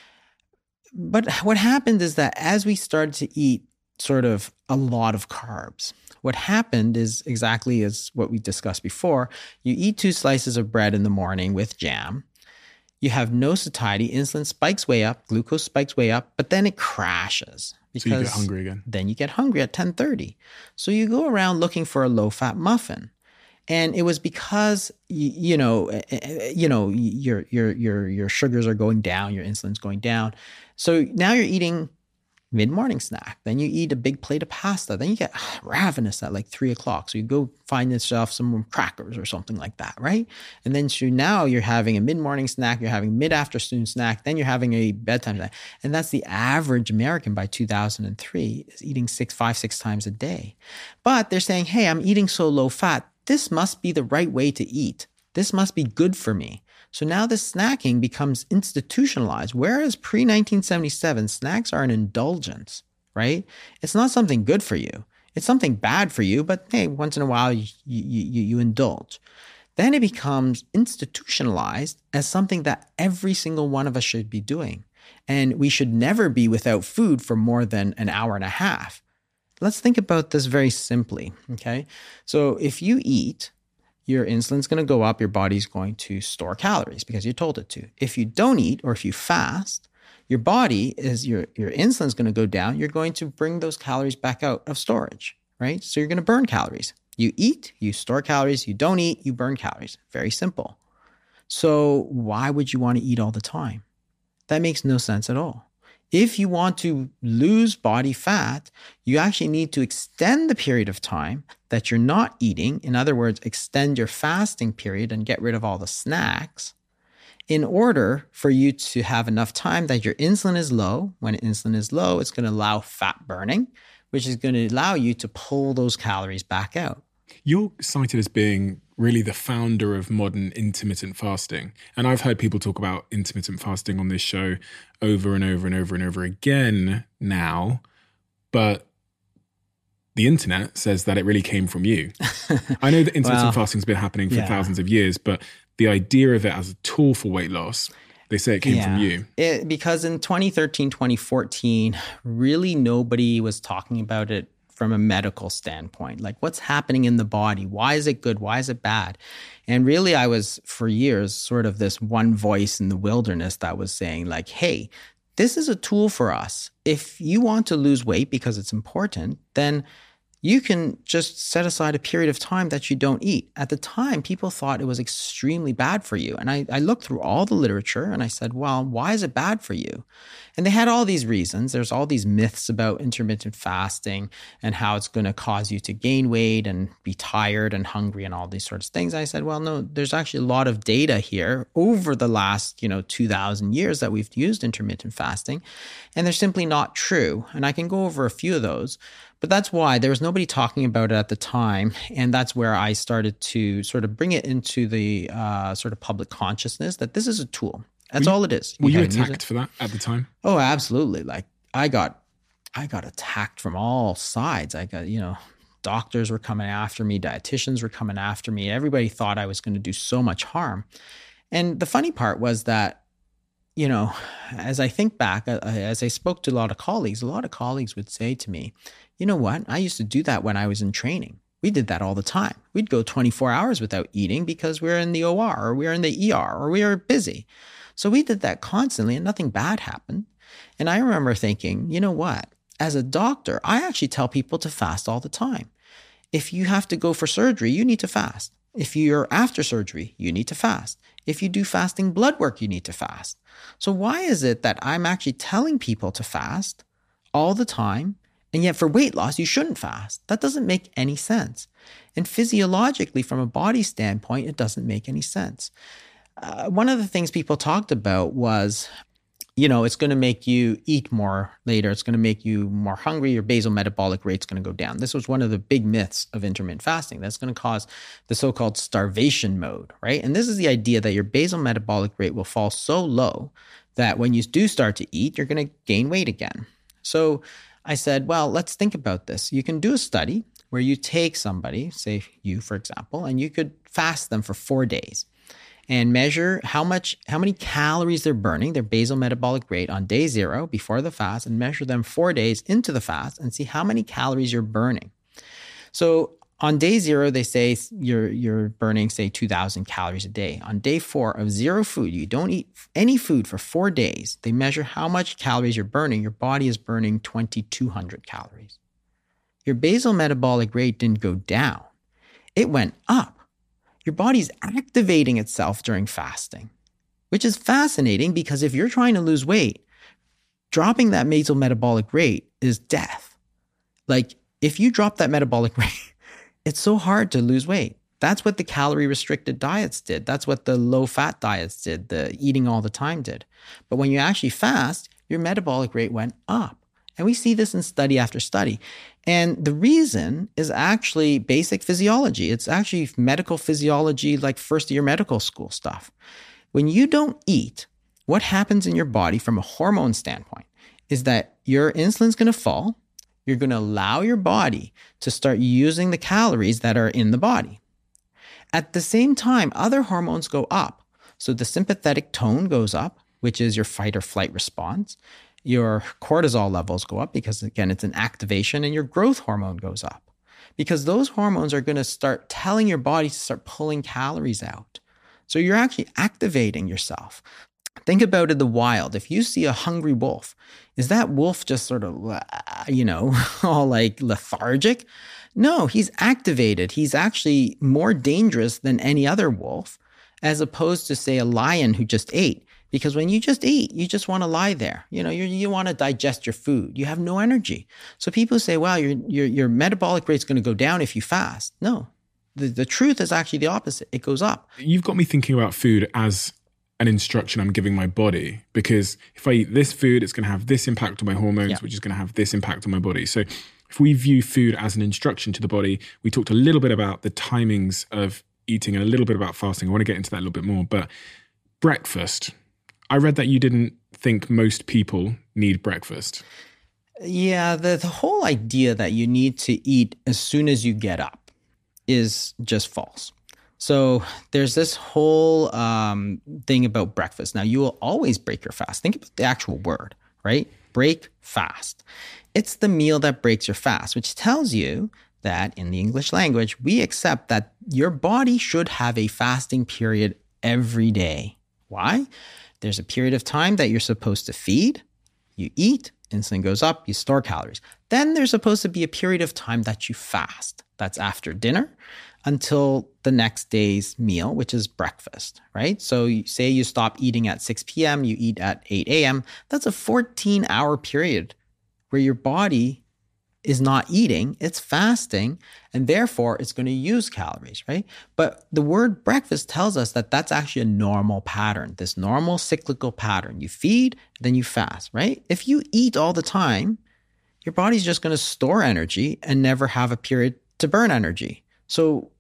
But what happened is that as we started to eat sort of a lot of carbs, what happened is exactly as what we discussed before. You eat two slices of bread in the morning with jam. You have no satiety. Insulin spikes way up. Glucose spikes way up. But then it crashes. Because so you get hungry again. Then you get hungry at ten thirty. So you go around looking for a low-fat muffin. And it was because, you, you know, you know, your, your, your, your sugars are going down. Your insulin's going down. So now you're eating mid-morning snack. Then you eat a big plate of pasta. Then you get ravenous at like three o'clock. So you go find yourself some crackers or something like that, right? And then so now you're having a mid-morning snack, you're having mid-afternoon snack, then you're having a bedtime snack. And that's the average American by two thousand three is eating six, five, six times a day. But they're saying, hey, I'm eating so low fat. This must be the right way to eat. This must be good for me. So now this snacking becomes institutionalized, whereas pre-nineteen seventy-seven, snacks are an indulgence, right? It's not something good for you. It's something bad for you, but hey, once in a while you, you, you indulge. Then it becomes institutionalized as something that every single one of us should be doing. And we should never be without food for more than an hour and a half. Let's think about this very simply, okay? So if you eat, your insulin's going to go up, your body's going to store calories because you told it to. If you don't eat or if you fast, your body is, your, your insulin's going to go down. You're going to bring those calories back out of storage, right? So you're going to burn calories. You eat, you store calories. You don't eat, you burn calories. Very simple. So why would you want to eat all the time? That makes no sense at all. If you want to lose body fat, you actually need to extend the period of time that you're not eating. In other words, extend your fasting period and get rid of all the snacks in order for you to have enough time that your insulin is low. When insulin is low, it's going to allow fat burning, which is going to allow you to pull those calories back out. You're cited as being really the founder of modern intermittent fasting. And I've heard people talk about intermittent fasting on this show over and over and over and over again now. But the internet says that it really came from you. I know that intermittent well, fasting has been happening for yeah. thousands of years, but the idea of it as a tool for weight loss, they say it came yeah. from you. It, because in twenty thirteen, twenty fourteen, really nobody was talking about it from a medical standpoint, like what's happening in the body? Why is it good? Why is it bad? And really, I was for years sort of this one voice in the wilderness that was saying like, hey, this is a tool for us. If you want to lose weight because it's important, then you can just set aside a period of time that you don't eat. At the time, people thought it was extremely bad for you. And I, I looked through all the literature and I said, well, why is it bad for you? And they had all these reasons. There's all these myths about intermittent fasting and how it's going to cause you to gain weight and be tired and hungry and all these sorts of things. I said, well, no, there's actually a lot of data here over the last, you know, two thousand years that we've used intermittent fasting, and they're simply not true. And I can go over a few of those. But that's why there was nobody talking about it at the time. And that's where I started to sort of bring it into the uh, sort of public consciousness that this is a tool. That's were you, all it is. Were you, you attacked for that at the time? Oh, absolutely. Like I got, I got attacked from all sides. I got, you know, doctors were coming after me. Dietitians were coming after me. Everybody thought I was going to do so much harm. And the funny part was that, you know, as I think back, uh, as I spoke to a lot of colleagues, a lot of colleagues would say to me, you know what? I used to do that when I was in training. We did that all the time. We'd go twenty-four hours without eating because we we're in the O R or we were in the E R or we were busy. So we did that constantly and nothing bad happened. And I remember thinking, you know what? As a doctor, I actually tell people to fast all the time. If you have to go for surgery, you need to fast. If you're after surgery, you need to fast. If you do fasting blood work, you need to fast. So why is it that I'm actually telling people to fast all the time? And yet for weight loss, you shouldn't fast. That doesn't make any sense. And physiologically, from a body standpoint, it doesn't make any sense. Uh, one of the things people talked about was, you know, it's going to make you eat more later. It's going to make you more hungry. Your basal metabolic rate's going to go down. This was one of the big myths of intermittent fasting. That's going to cause the so-called starvation mode, right? And this is the idea that your basal metabolic rate will fall so low that when you do start to eat, you're going to gain weight again. So I said, well, let's think about this. You can do a study where you take somebody, say you, for example, and you could fast them for four days and measure how much, how many calories they're burning, their basal metabolic rate on day zero before the fast, and measure them four days into the fast and see how many calories you're burning. So on day zero, they say you're you're burning, say, two thousand calories a day. On day four of zero food, you don't eat any food for four days. They measure how much calories you're burning. Your body is burning twenty-two hundred calories. Your basal metabolic rate didn't go down. It went up. Your body's activating itself during fasting, which is fascinating because if you're trying to lose weight, dropping that basal metabolic rate is death. Like if you drop that metabolic rate, it's so hard to lose weight. That's what the calorie restricted diets did. That's what the low fat diets did, the eating all the time did. But when you actually fast, your metabolic rate went up. And we see this in study after study. And the reason is actually basic physiology. It's actually medical physiology, like first year medical school stuff. When you don't eat, what happens in your body from a hormone standpoint is that your insulin's going to fall. You're going to allow your body to start using the calories that are in the body. At the same time, other hormones go up. So the sympathetic tone goes up, which is your fight or flight response. Your cortisol levels go up because, again, it's an activation, and your growth hormone goes up because those hormones are going to start telling your body to start pulling calories out. So you're actually activating yourself. Think about it in the wild. If you see a hungry wolf, is that wolf just sort of, you know, all like lethargic? No, he's activated. He's actually more dangerous than any other wolf, as opposed to, say, a lion who just ate. Because when you just eat, you just want to lie there. You know, you you want to digest your food. You have no energy. So people say, wow, your your your metabolic rate's going to go down if you fast. No, the, the truth is actually the opposite. It goes up. You've got me thinking about food as an instruction I'm giving my body, because if I eat this food, it's going to have this impact on my hormones, yeah. which is going to have this impact on my body. So if we view food as an instruction to the body, we talked a little bit about the timings of eating and a little bit about fasting. I want to get into that a little bit more, but breakfast. I read that you didn't think most people need breakfast. Yeah, the, the whole idea that you need to eat as soon as you get up is just false. So there's this whole um, thing about breakfast. Now, you will always break your fast. Think about the actual word, right? Break fast. It's the meal that breaks your fast, which tells you that in the English language, we accept that your body should have a fasting period every day. Why? There's a period of time that you're supposed to feed, you eat, Insulin goes up, you store calories. Then there's supposed to be a period of time that you fast. That's after dinner until the next day's meal, which is breakfast, right? So you say you stop eating at six p.m., you eat at eight a.m. That's a fourteen hour period where your body is not eating, it's fasting, and therefore it's going to use calories, right? But the word breakfast tells us that that's actually a normal pattern, this normal cyclical pattern. You feed, then you fast, right? If you eat all the time, your body's just going to store energy and never have a period to burn energy. So,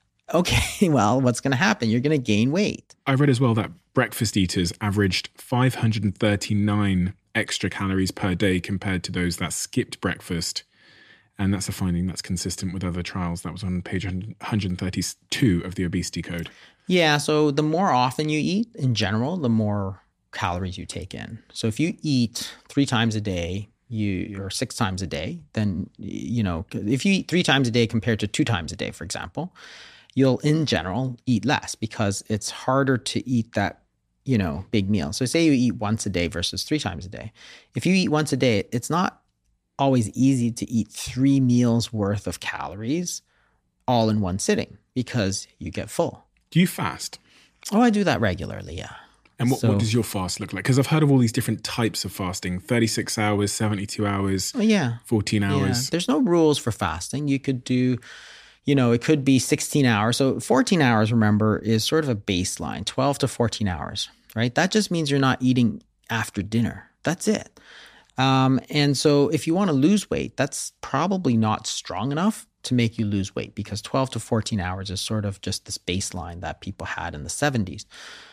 okay, well, what's going to happen? You're going to gain weight. I read as well that breakfast eaters averaged five hundred thirty-nine extra calories per day compared to those that skipped breakfast. And that's a finding that's consistent with other trials. That was on page one hundred thirty-two of the Obesity Code. Yeah, so the more often you eat in general, the more calories you take in. So if you eat three times a day, you or six times a day, then, you know, if you eat three times a day compared to two times a day, for example, you'll in general eat less because it's harder to eat that, you know, big meal. So say you eat once a day versus three times a day. If you eat once a day, it's not always easy to eat three meals worth of calories all in one sitting because you get full. Do you fast? Oh, I do that regularly, yeah. And what, so, what does your fast look like? Because I've heard of all these different types of fasting, thirty-six hours, seventy-two hours, oh, yeah. fourteen hours. Yeah. There's no rules for fasting. You could do, you know, it could be sixteen hours. So fourteen hours, remember, is sort of a baseline, twelve to fourteen hours, right? That just means you're not eating after dinner. That's it. Um, and so if you want to lose weight, that's probably not strong enough to make you lose weight because twelve to fourteen hours is sort of just this baseline that people had in the seventies.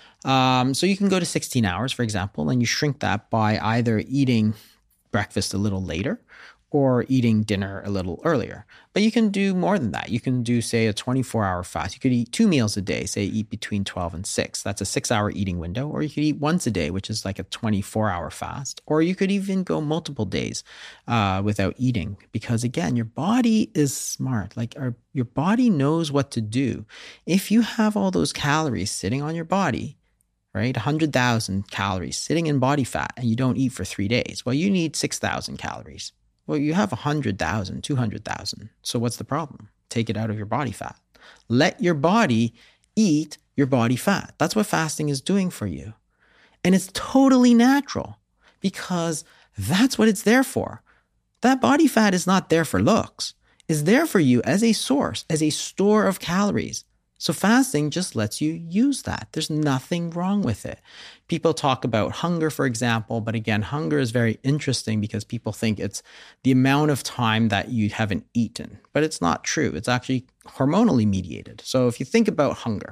Um, so you can go to sixteen hours, for example, and you shrink that by either eating breakfast a little later or eating dinner a little earlier. But you can do more than that. You can do, say, a twenty-four hour fast. You could eat two meals a day, say eat between twelve and six. That's a six hour eating window. Or you could eat once a day, which is like a twenty-four hour fast. Or you could even go multiple days uh, without eating. Because again, your body is smart. Like our, your body knows what to do. If you have all those calories sitting on your body, right, one hundred thousand calories sitting in body fat, and you don't eat for three days, well, you need six thousand calories. Well, you have one hundred thousand, two hundred thousand. So what's the problem? Take it out of your body fat. Let your body eat your body fat. That's what fasting is doing for you. And it's totally natural because that's what it's there for. That body fat is not there for looks. It's there for you as a source, as a store of calories. So fasting just lets you use that. There's nothing wrong with it. People talk about hunger, for example, but again, hunger is very interesting because people think it's the amount of time that you haven't eaten, but it's not true. It's actually hormonally mediated. So if you think about hunger,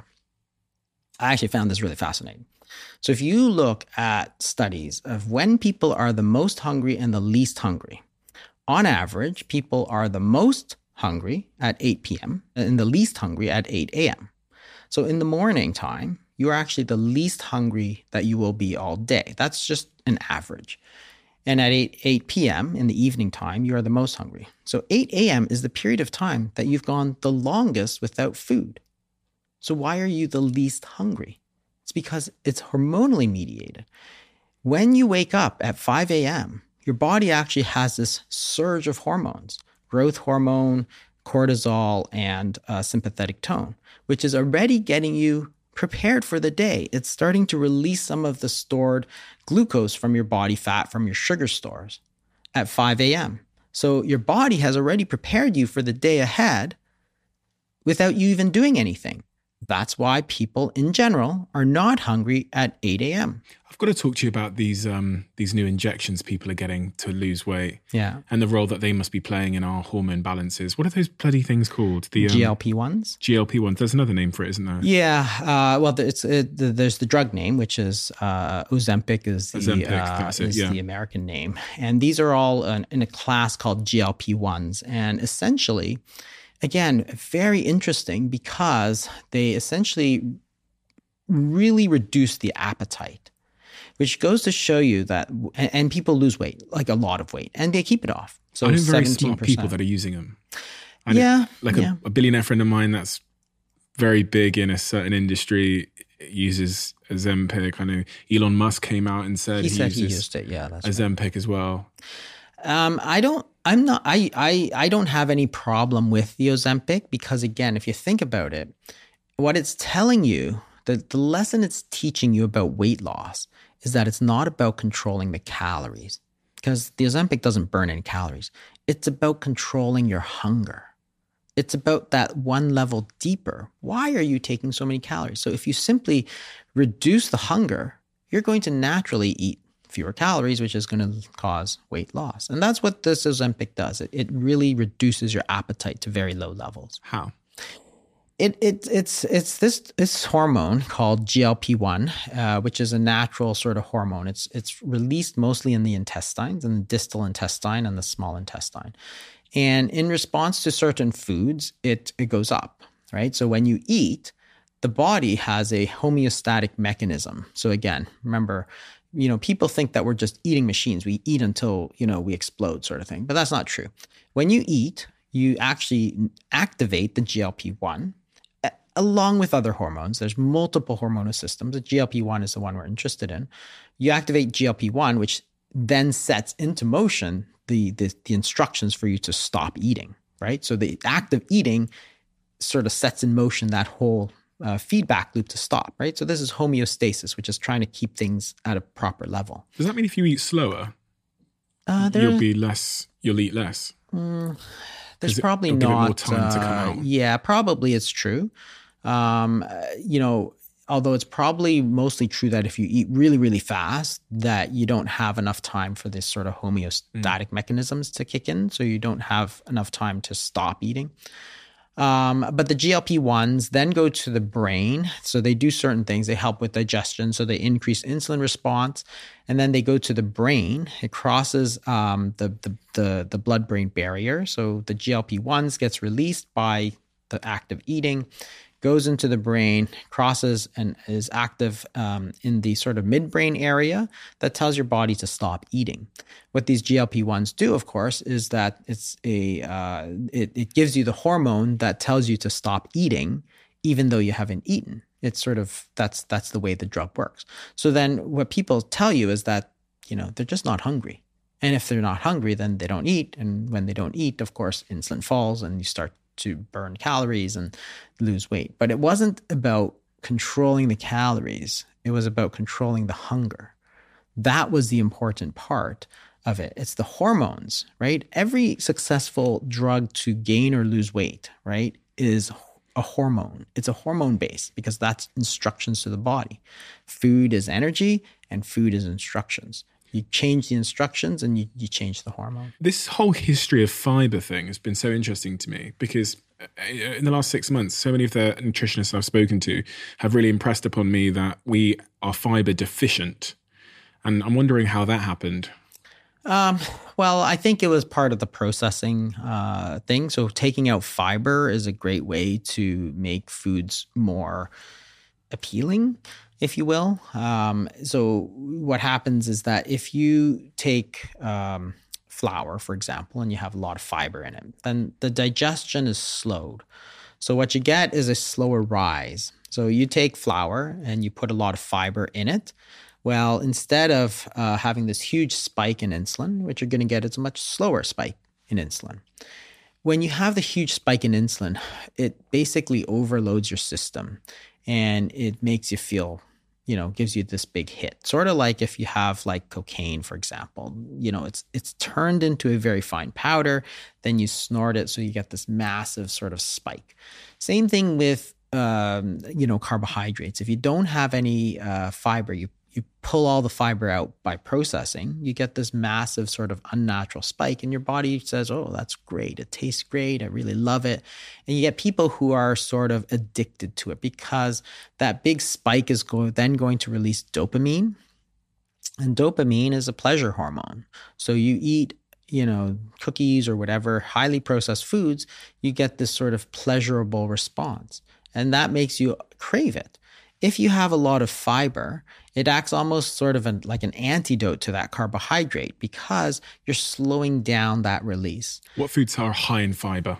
I actually found this really fascinating. So if you look at studies of when people are the most hungry and the least hungry, on average, people are the most hungry at eight p.m. and the least hungry at eight a.m. So in the morning time, you are actually the least hungry that you will be all day. That's just an average. And at eight p.m. in the evening time, you are the most hungry. So eight a.m. is the period of time that you've gone the longest without food. So why are you the least hungry? It's because it's hormonally mediated. When you wake up at five a.m., your body actually has this surge of hormones. Growth hormone, cortisol, and uh, sympathetic tone, which is already getting you prepared for the day. It's starting to release some of the stored glucose from your body fat, from your sugar stores at five a.m. So your body has already prepared you for the day ahead without you even doing anything. That's why people in general are not hungry at eight a.m. I've got to talk to you about these um, these new injections people are getting to lose weight. Yeah. And the role that they must be playing in our hormone balances. What are those bloody things called? The um, G L P ones? G L P ones. There's another name for it, isn't there? Yeah. Uh, well, it's it, there's the drug name, which is uh, Ozempic is the Ozempic, uh, that's it, is yeah. the American name, and these are all in, in a class called G L P ones, and essentially. Again, very interesting because they essentially really reduce the appetite, which goes to show you that, and, and people lose weight, like a lot of weight, and they keep it off. So I know very seventeen percent. smart people that are using them. I yeah. know, like yeah. A, a billionaire friend of mine that's very big in a certain industry, uses Ozempic. I know Elon Musk came out and said He, he, said he uses used it. Yeah, that's right. Ozempic as well. Um, I don't, I'm not, I, I, I don't have any problem with the Ozempic because again, if you think about it, what it's telling you, the, the lesson it's teaching you about weight loss is that it's not about controlling the calories because the Ozempic doesn't burn any calories. It's about controlling your hunger. It's about that one level deeper. Why are you taking so many calories? So if you simply reduce the hunger, you're going to naturally eat fewer calories, which is going to cause weight loss. And that's what this Ozempic does. It, it really reduces your appetite to very low levels. How? It, it it's it's this this hormone called G L P one, uh, which is a natural sort of hormone. It's it's released mostly in the intestines, in the distal intestine and the small intestine. And in response to certain foods, it, it goes up, right? So when you eat, the body has a homeostatic mechanism. So again, remember, you know, people think that we're just eating machines. We eat until, you know, we explode sort of thing. But that's not true. When you eat, you actually activate the G L P one along with other hormones. There's multiple hormonal systems. The G L P one is the one we're interested in. You activate G L P one, which then sets into motion the, the, the instructions for you to stop eating, right? So the act of eating sort of sets in motion that whole uh, feedback loop to stop, right? So this is homeostasis, which is trying to keep things at a proper level. Does that mean if you eat slower, uh, you'll be less, you'll eat less? Mm, there's it, probably it'll not. Give it more time to come uh, out. Yeah, probably it's true. Um, uh, you know, although it's probably mostly true that if you eat really, really fast, that you don't have enough time for this sort of homeostatic mm. mechanisms to kick in. So you don't have enough time to stop eating. Um, but the G L P ones then go to the brain. So they do certain things. They help with digestion. So they increase insulin response. And then they go to the brain. It crosses um, the, the, the, the blood-brain barrier. So the G L P ones gets released by the act of eating, goes into the brain, crosses and is active um, in the sort of midbrain area that tells your body to stop eating. What these G L P ones do, of course, is that it's a uh, it, it gives you the hormone that tells you to stop eating, even though you haven't eaten. It's sort of that's that's the way the drug works. So then, what people tell you is that you know they're just not hungry, and if they're not hungry, then they don't eat, and when they don't eat, of course, insulin falls, and you start to burn calories and lose weight. But it wasn't about controlling the calories. It was about controlling the hunger. That was the important part of it. It's the hormones, right? Every successful drug to gain or lose weight, right, is a hormone. It's a hormone base because that's instructions to the body. Food is energy and food is instructions. You change the instructions and you, you change the hormone. This whole history of fiber thing has been so interesting to me because in the last six months, so many of the nutritionists I've spoken to have really impressed upon me that we are fiber deficient. And I'm wondering how that happened. Um, well, I think it was part of the processing uh, thing. So taking out fiber is a great way to make foods more appealing, if you will. Um, so what happens is that if you take um, flour, for example, and you have a lot of fiber in it, then the digestion is slowed. So what you get is a slower rise. So you take flour and you put a lot of fiber in it. Well, instead of uh, having this huge spike in insulin, what you're going to get is a much slower spike in insulin. When you have the huge spike in insulin, it basically overloads your system and it makes you feel, you know, gives you this big hit. Sort of like if you have like cocaine, for example, you know, it's it's turned into a very fine powder, then you snort it, so you get this massive sort of spike. Same thing with, um, you know, carbohydrates. If you don't have any uh, fiber, you you pull all the fiber out by processing, you get this massive sort of unnatural spike and your body says, oh, that's great. It tastes great. I really love it. And you get people who are sort of addicted to it because that big spike is go- then going to release dopamine. And dopamine is a pleasure hormone. So you eat, you know, cookies or whatever, highly processed foods, you get this sort of pleasurable response. And that makes you crave it. If you have a lot of fiber, it acts almost sort of an, like an antidote to that carbohydrate because you're slowing down that release. What foods are high in fiber?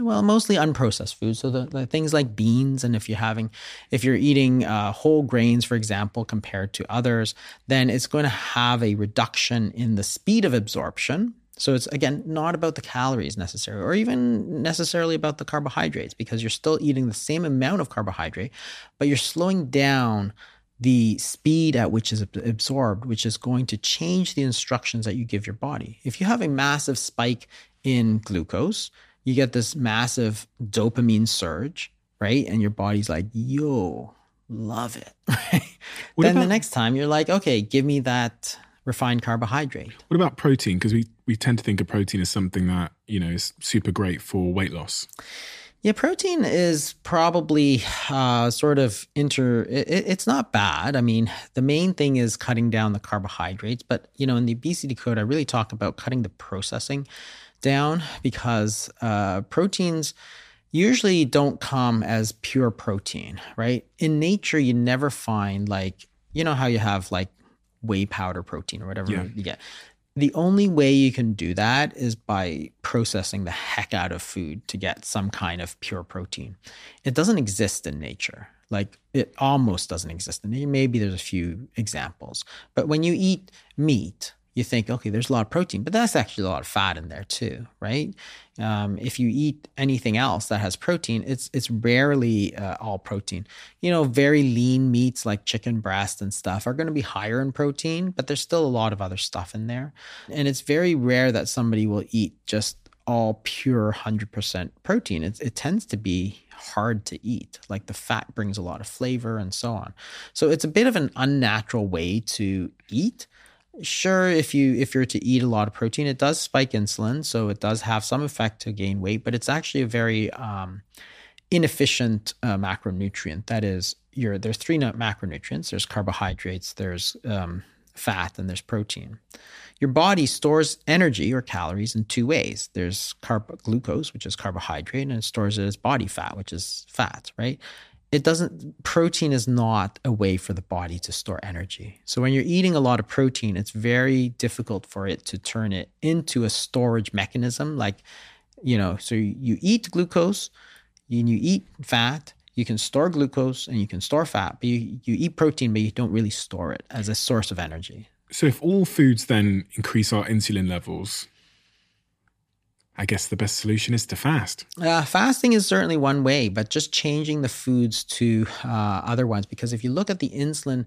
Well, mostly unprocessed foods. So the, the things like beans, and if you're having, if you're eating uh, whole grains, for example, compared to others, then it's going to have a reduction in the speed of absorption. So it's, again, not about the calories necessarily, or even necessarily about the carbohydrates, because you're still eating the same amount of carbohydrate, but you're slowing down the speed at which is absorbed, which is going to change the instructions that you give your body. If you have a massive spike in glucose, you get this massive dopamine surge, right? And your body's like, yo, love it. Right? Then about, the next time you're like, okay, give me that refined carbohydrate. What about protein? Because we, we tend to think of protein as something that, you know, is super great for weight loss. Yeah, protein is probably uh, sort of inter, it, it's not bad. I mean, the main thing is cutting down the carbohydrates. But, you know, in the obesity code, I really talk about cutting the processing down, because uh, proteins usually don't come as pure protein, right? In nature, you never find, like, you know how you have like whey powder protein or whatever yeah. you get. The only way you can do that is by processing the heck out of food to get some kind of pure protein. It doesn't exist in nature. Like, it almost doesn't exist in nature. Maybe there's a few examples. But when you eat meat, you think, okay, there's a lot of protein, but that's actually a lot of fat in there too, right? Um, if you eat anything else that has protein, it's it's rarely uh, all protein. You know, very lean meats like chicken breast and stuff are going to be higher in protein, but there's still a lot of other stuff in there. And it's very rare that somebody will eat just all pure one hundred percent protein. It, it tends to be hard to eat. Like, the fat brings a lot of flavor and so on. So it's a bit of an unnatural way to eat. Sure, if you if you're to eat a lot of protein, it does spike insulin, so it does have some effect to gain weight, but it's actually a very um, inefficient uh, macronutrient. That is, your there's three macronutrients. There's carbohydrates, there's um, fat, and there's protein. Your body stores energy or calories in two ways. There's carb- glucose, which is carbohydrate, and it stores it as body fat, which is fat, right? It doesn't, protein is not a way for the body to store energy. So when you're eating a lot of protein, it's very difficult for it to turn it into a storage mechanism. Like, you know, so you eat glucose, and you eat fat, you can store glucose and you can store fat, but you, you eat protein, but you don't really store it as a source of energy. So if all foods then increase our insulin levels, I guess the best solution is to fast. Uh, fasting is certainly one way, but just changing the foods to uh, other ones. Because if you look at the insulin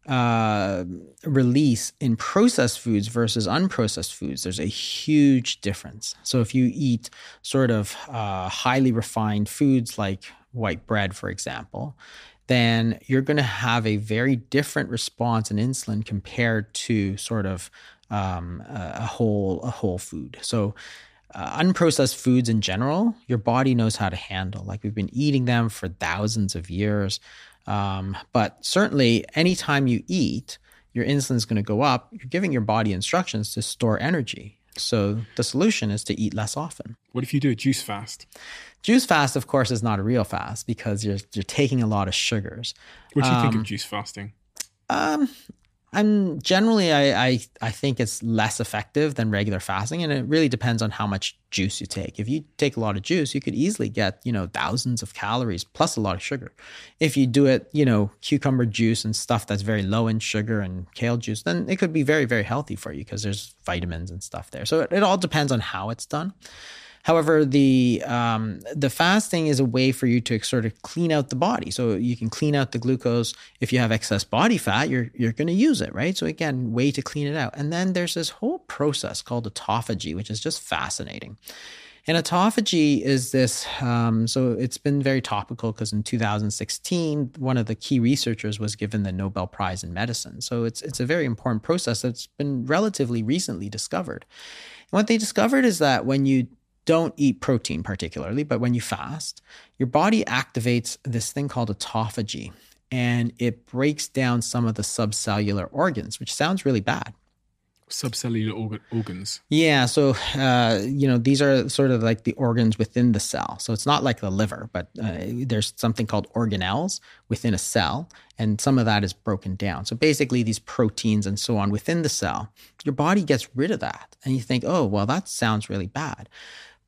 uh, release in processed foods versus unprocessed foods, there's a huge difference. So if you eat sort of uh, highly refined foods like white bread, for example, then you're going to have a very different response in insulin compared to sort of um, a whole a whole food. So Uh, unprocessed foods in general, your body knows how to handle. Like, we've been eating them for thousands of years. Um, but certainly, anytime you eat, your insulin is going to go up. You're giving your body instructions to store energy. So the solution is to eat less often. What if you do a juice fast? Juice fast, of course, is not a real fast, because you're you're taking a lot of sugars. What do you um, think of juice fasting? Um. I'm generally, I, I I think it's less effective than regular fasting, and it really depends on how much juice you take. If you take a lot of juice, you could easily get, you know, thousands of calories plus a lot of sugar. If you do it, you know, cucumber juice and stuff that's very low in sugar, and kale juice, then it could be very, very healthy for you, because there's vitamins and stuff there. So it, it all depends on how it's done. However, the um, the fasting is a way for you to sort of clean out the body. So you can clean out the glucose. If you have excess body fat, you're you're going to use it, right? So again, way to clean it out. And then there's this whole process called autophagy, which is just fascinating. And autophagy is this, um, so it's been very topical, because in two thousand sixteen, one of the key researchers was given the Nobel Prize in Medicine. So it's it's a very important process that's been relatively recently discovered. And what they discovered is that when you don't eat protein particularly, but when you fast, your body activates this thing called autophagy, and it breaks down some of the subcellular organs, which sounds really bad. Subcellular organ- organs? Yeah. So, uh, you know, these are sort of like the organs within the cell. So it's not like the liver, but uh, there's something called organelles within a cell, and some of that is broken down. So basically these proteins and so on within the cell, your body gets rid of that. And you think, oh, well, that sounds really bad.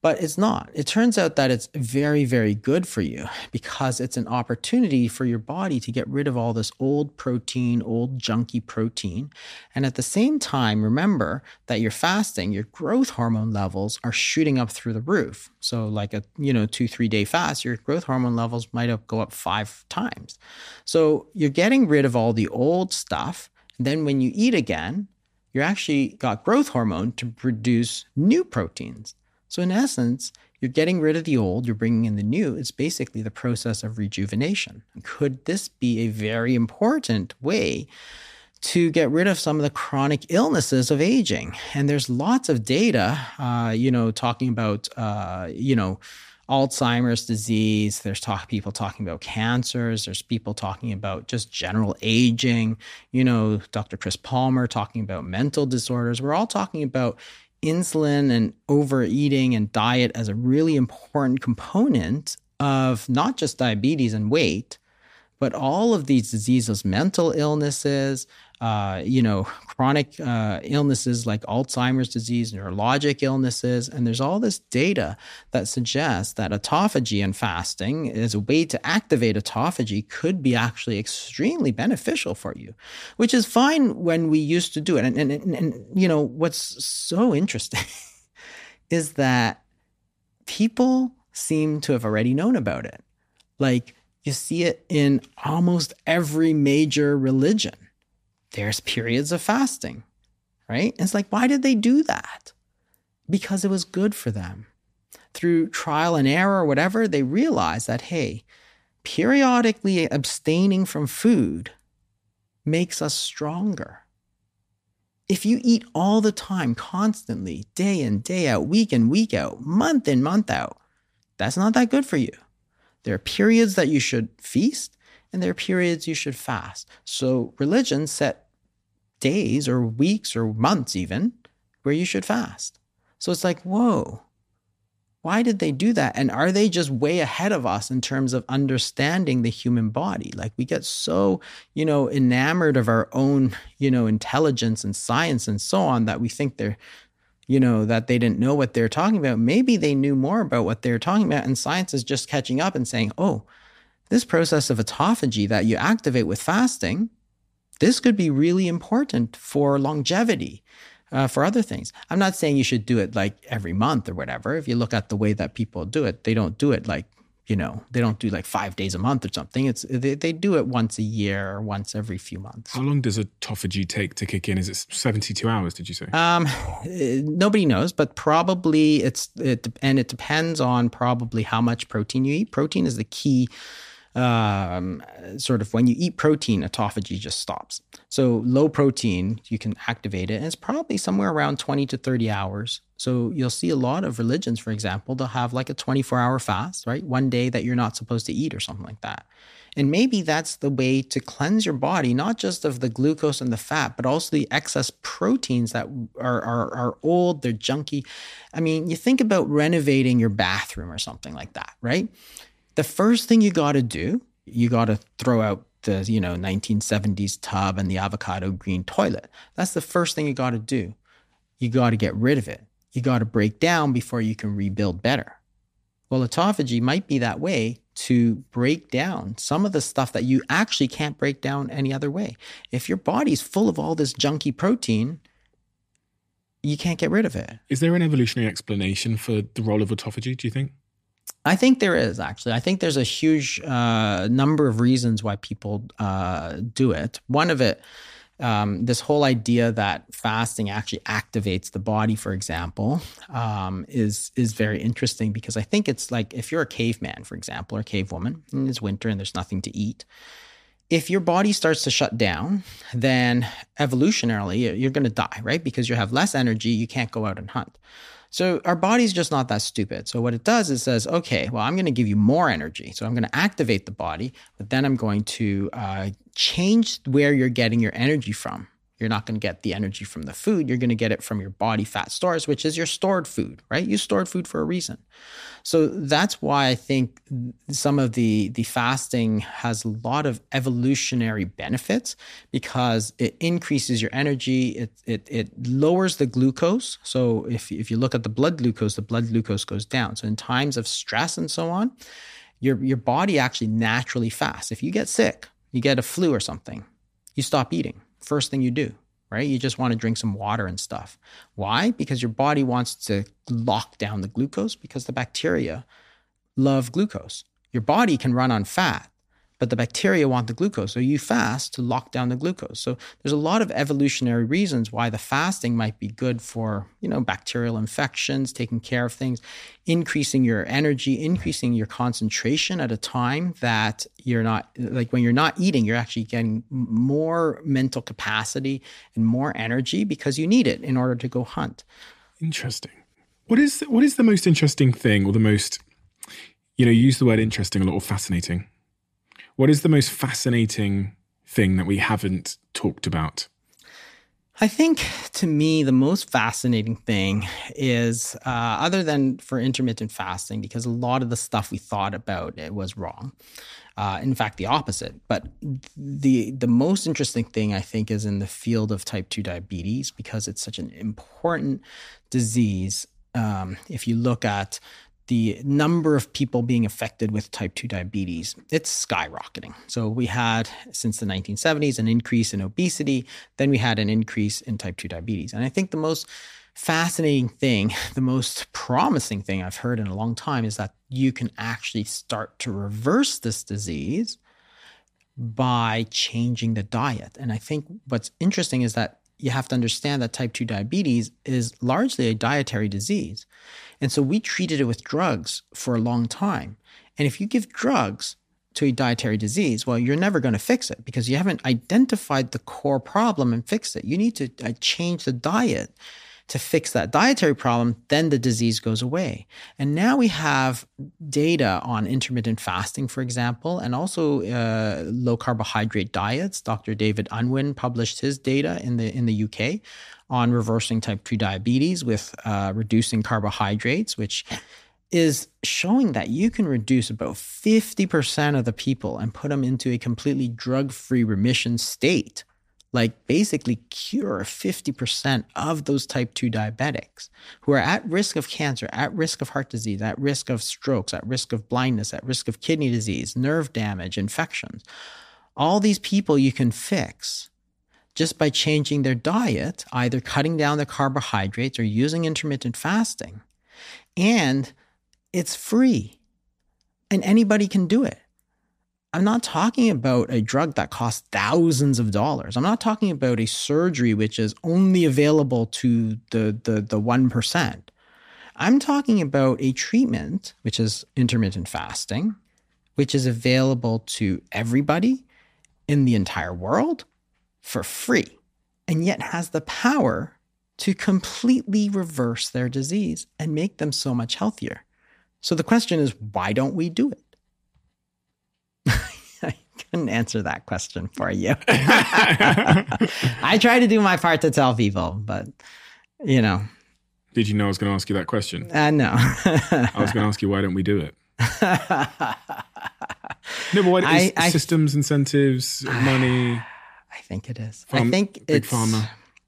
But it's not. It turns out that it's very, very good for you because it's an opportunity for your body to get rid of all this old protein, old junky protein. And at the same time, remember that you're fasting, your growth hormone levels are shooting up through the roof. So like a, you know, two, three day fast, your growth hormone levels might have go up five times. So you're getting rid of all the old stuff. And then when you eat again, you're actually got growth hormone to produce new proteins. So in essence, you're getting rid of the old, you're bringing in the new. It's basically the process of rejuvenation. Could this be a very important way to get rid of some of the chronic illnesses of aging? And there's lots of data, uh, you know, talking about, uh, you know, Alzheimer's disease. There's talk, people talking about cancers. There's people talking about just general aging. You know, Doctor Chris Palmer talking about mental disorders. We're all talking about insulin and overeating and diet as a really important component of not just diabetes and weight, but all of these diseases, mental illnesses, uh, you know, chronic uh, illnesses like Alzheimer's disease, neurologic illnesses. And there's all this data that suggests that autophagy and fasting as a way to activate autophagy could be actually extremely beneficial for you, which is fine when we used to do it. And, and, and, and you know, what's so interesting is that people seem to have already known about it. Like, you see it in almost every major religion. There's periods of fasting, right? And it's like, why did they do that? Because it was good for them. Through trial and error or whatever, they realized that, hey, periodically abstaining from food makes us stronger. If you eat all the time, constantly, day in, day out, week in, week out, month in, month out, that's not that good for you. There are periods that you should feast, and there are periods you should fast. So religion set days or weeks or months even where you should fast. So it's like, whoa, why did they do that? And are they just way ahead of us in terms of understanding the human body? Like, we get so, you know, enamored of our own, you know, intelligence and science and so on that we think they're, you know, that they didn't know what they're talking about. Maybe they knew more about what they're talking about, and science is just catching up and saying, oh, this process of autophagy that you activate with fasting, this could be really important for longevity, uh, for other things. I'm not saying you should do it like every month or whatever. If you look at the way that people do it, they don't do it like, you know, they don't do like five days a month or something. It's they, they do it once a year or once every few months. How long does autophagy take to kick in? Is it seventy-two hours, did you say? Um, nobody knows, but probably it's, it, and it depends on probably how much protein you eat. Protein is the key. Um, sort of when you eat protein, autophagy just stops. So low protein, you can activate it, and it's probably somewhere around twenty to thirty hours. So you'll see a lot of religions, for example, they'll have like a twenty-four hour fast, right? One day that you're not supposed to eat or something like that. And maybe that's the way to cleanse your body, not just of the glucose and the fat, but also the excess proteins that are, are, are old, they're junky. I mean, you think about renovating your bathroom or something like that, right? The first thing you got to do, you got to throw out the, you know, nineteen seventies tub and the avocado green toilet. That's the first thing you got to do. You got to get rid of it. You got to break down before you can rebuild better. Well, autophagy might be that way to break down some of the stuff that you actually can't break down any other way. If your body's full of all this junky protein, you can't get rid of it. Is there an evolutionary explanation for the role of autophagy, do you think? I think there is, actually. I think there's a huge uh, number of reasons why people uh, do it. One of it, um, this whole idea that fasting actually activates the body, for example, um, is is very interesting, because I think it's like if you're a caveman, for example, or a cavewoman, and it's winter and there's nothing to eat. If your body starts to shut down, then evolutionarily, you're going to die, right? Because you have less energy, you can't go out and hunt. So our body's just not that stupid. So what it does is says, okay, well, I'm going to give you more energy. So I'm going to activate the body, but then I'm going to uh, change where you're getting your energy from. You're not going to get the energy from the food. You're going to get it from your body fat stores, which is your stored food, right? You stored food for a reason. So that's why I think some of the, the fasting has a lot of evolutionary benefits, because it increases your energy. It, it, it lowers the glucose. So if, if you look at the blood glucose, the blood glucose goes down. So in times of stress and so on, your, your body actually naturally fasts. If you get sick, you get a flu or something, you stop eating. First thing you do, right? You just want to drink some water and stuff. Why? Because your body wants to lock down the glucose, because the bacteria love glucose. Your body can run on fat, but the bacteria want the glucose. So you fast to lock down the glucose. So there's a lot of evolutionary reasons why the fasting might be good for, you know, bacterial infections, taking care of things, increasing your energy, increasing your concentration at a time that you're not, like when you're not eating, you're actually getting more mental capacity and more energy because you need it in order to go hunt. Interesting. What is, what is the most interesting thing, or the most, you know, you use the word interesting a lot, or fascinating. What is the most fascinating thing that we haven't talked about? I think, to me, the most fascinating thing is, uh, other than for intermittent fasting, because a lot of the stuff we thought about it was wrong. Uh, in fact, the opposite. But the the most interesting thing, I think, is in the field of type two diabetes, because it's such an important disease. Um, if you look at the number of people being affected with type two diabetes, it's skyrocketing. So we had, since the nineteen seventies, an increase in obesity. Then we had an increase in type two diabetes. And I think the most fascinating thing, the most promising thing I've heard in a long time, is that you can actually start to reverse this disease by changing the diet. And I think what's interesting is that you have to understand that type two diabetes is largely a dietary disease. And so we treated it with drugs for a long time. And if you give drugs to a dietary disease, well, you're never going to fix it, because you haven't identified the core problem and fixed it. You need to uh, change the diet to fix that dietary problem, then the disease goes away. And now we have data on intermittent fasting, for example, and also uh, low carbohydrate diets. Doctor David Unwin published his data in the in the U K on reversing type two diabetes with uh, reducing carbohydrates, which is showing that you can reduce about fifty percent of the people and put them into a completely drug-free remission state. Like basically cure fifty percent of those type two diabetics who are at risk of cancer, at risk of heart disease, at risk of strokes, at risk of blindness, at risk of kidney disease, nerve damage, infections. All these people you can fix just by changing their diet, either cutting down the carbohydrates or using intermittent fasting. And it's free, and anybody can do it. I'm not talking about a drug that costs thousands of dollars. I'm not talking about a surgery which is only available to the, the, the one percent. I'm talking about a treatment, which is intermittent fasting, which is available to everybody in the entire world for free, and yet has the power to completely reverse their disease and make them so much healthier. So the question is, why don't we do it? I couldn't answer that question for you. I try to do my part to tell people, but, you know. Did you know I was going to ask you that question? Uh, no. I was going to ask you, why don't we do it? No, but what I, is I, systems, incentives, money? I think it is. Farm, I think big it's, pharma.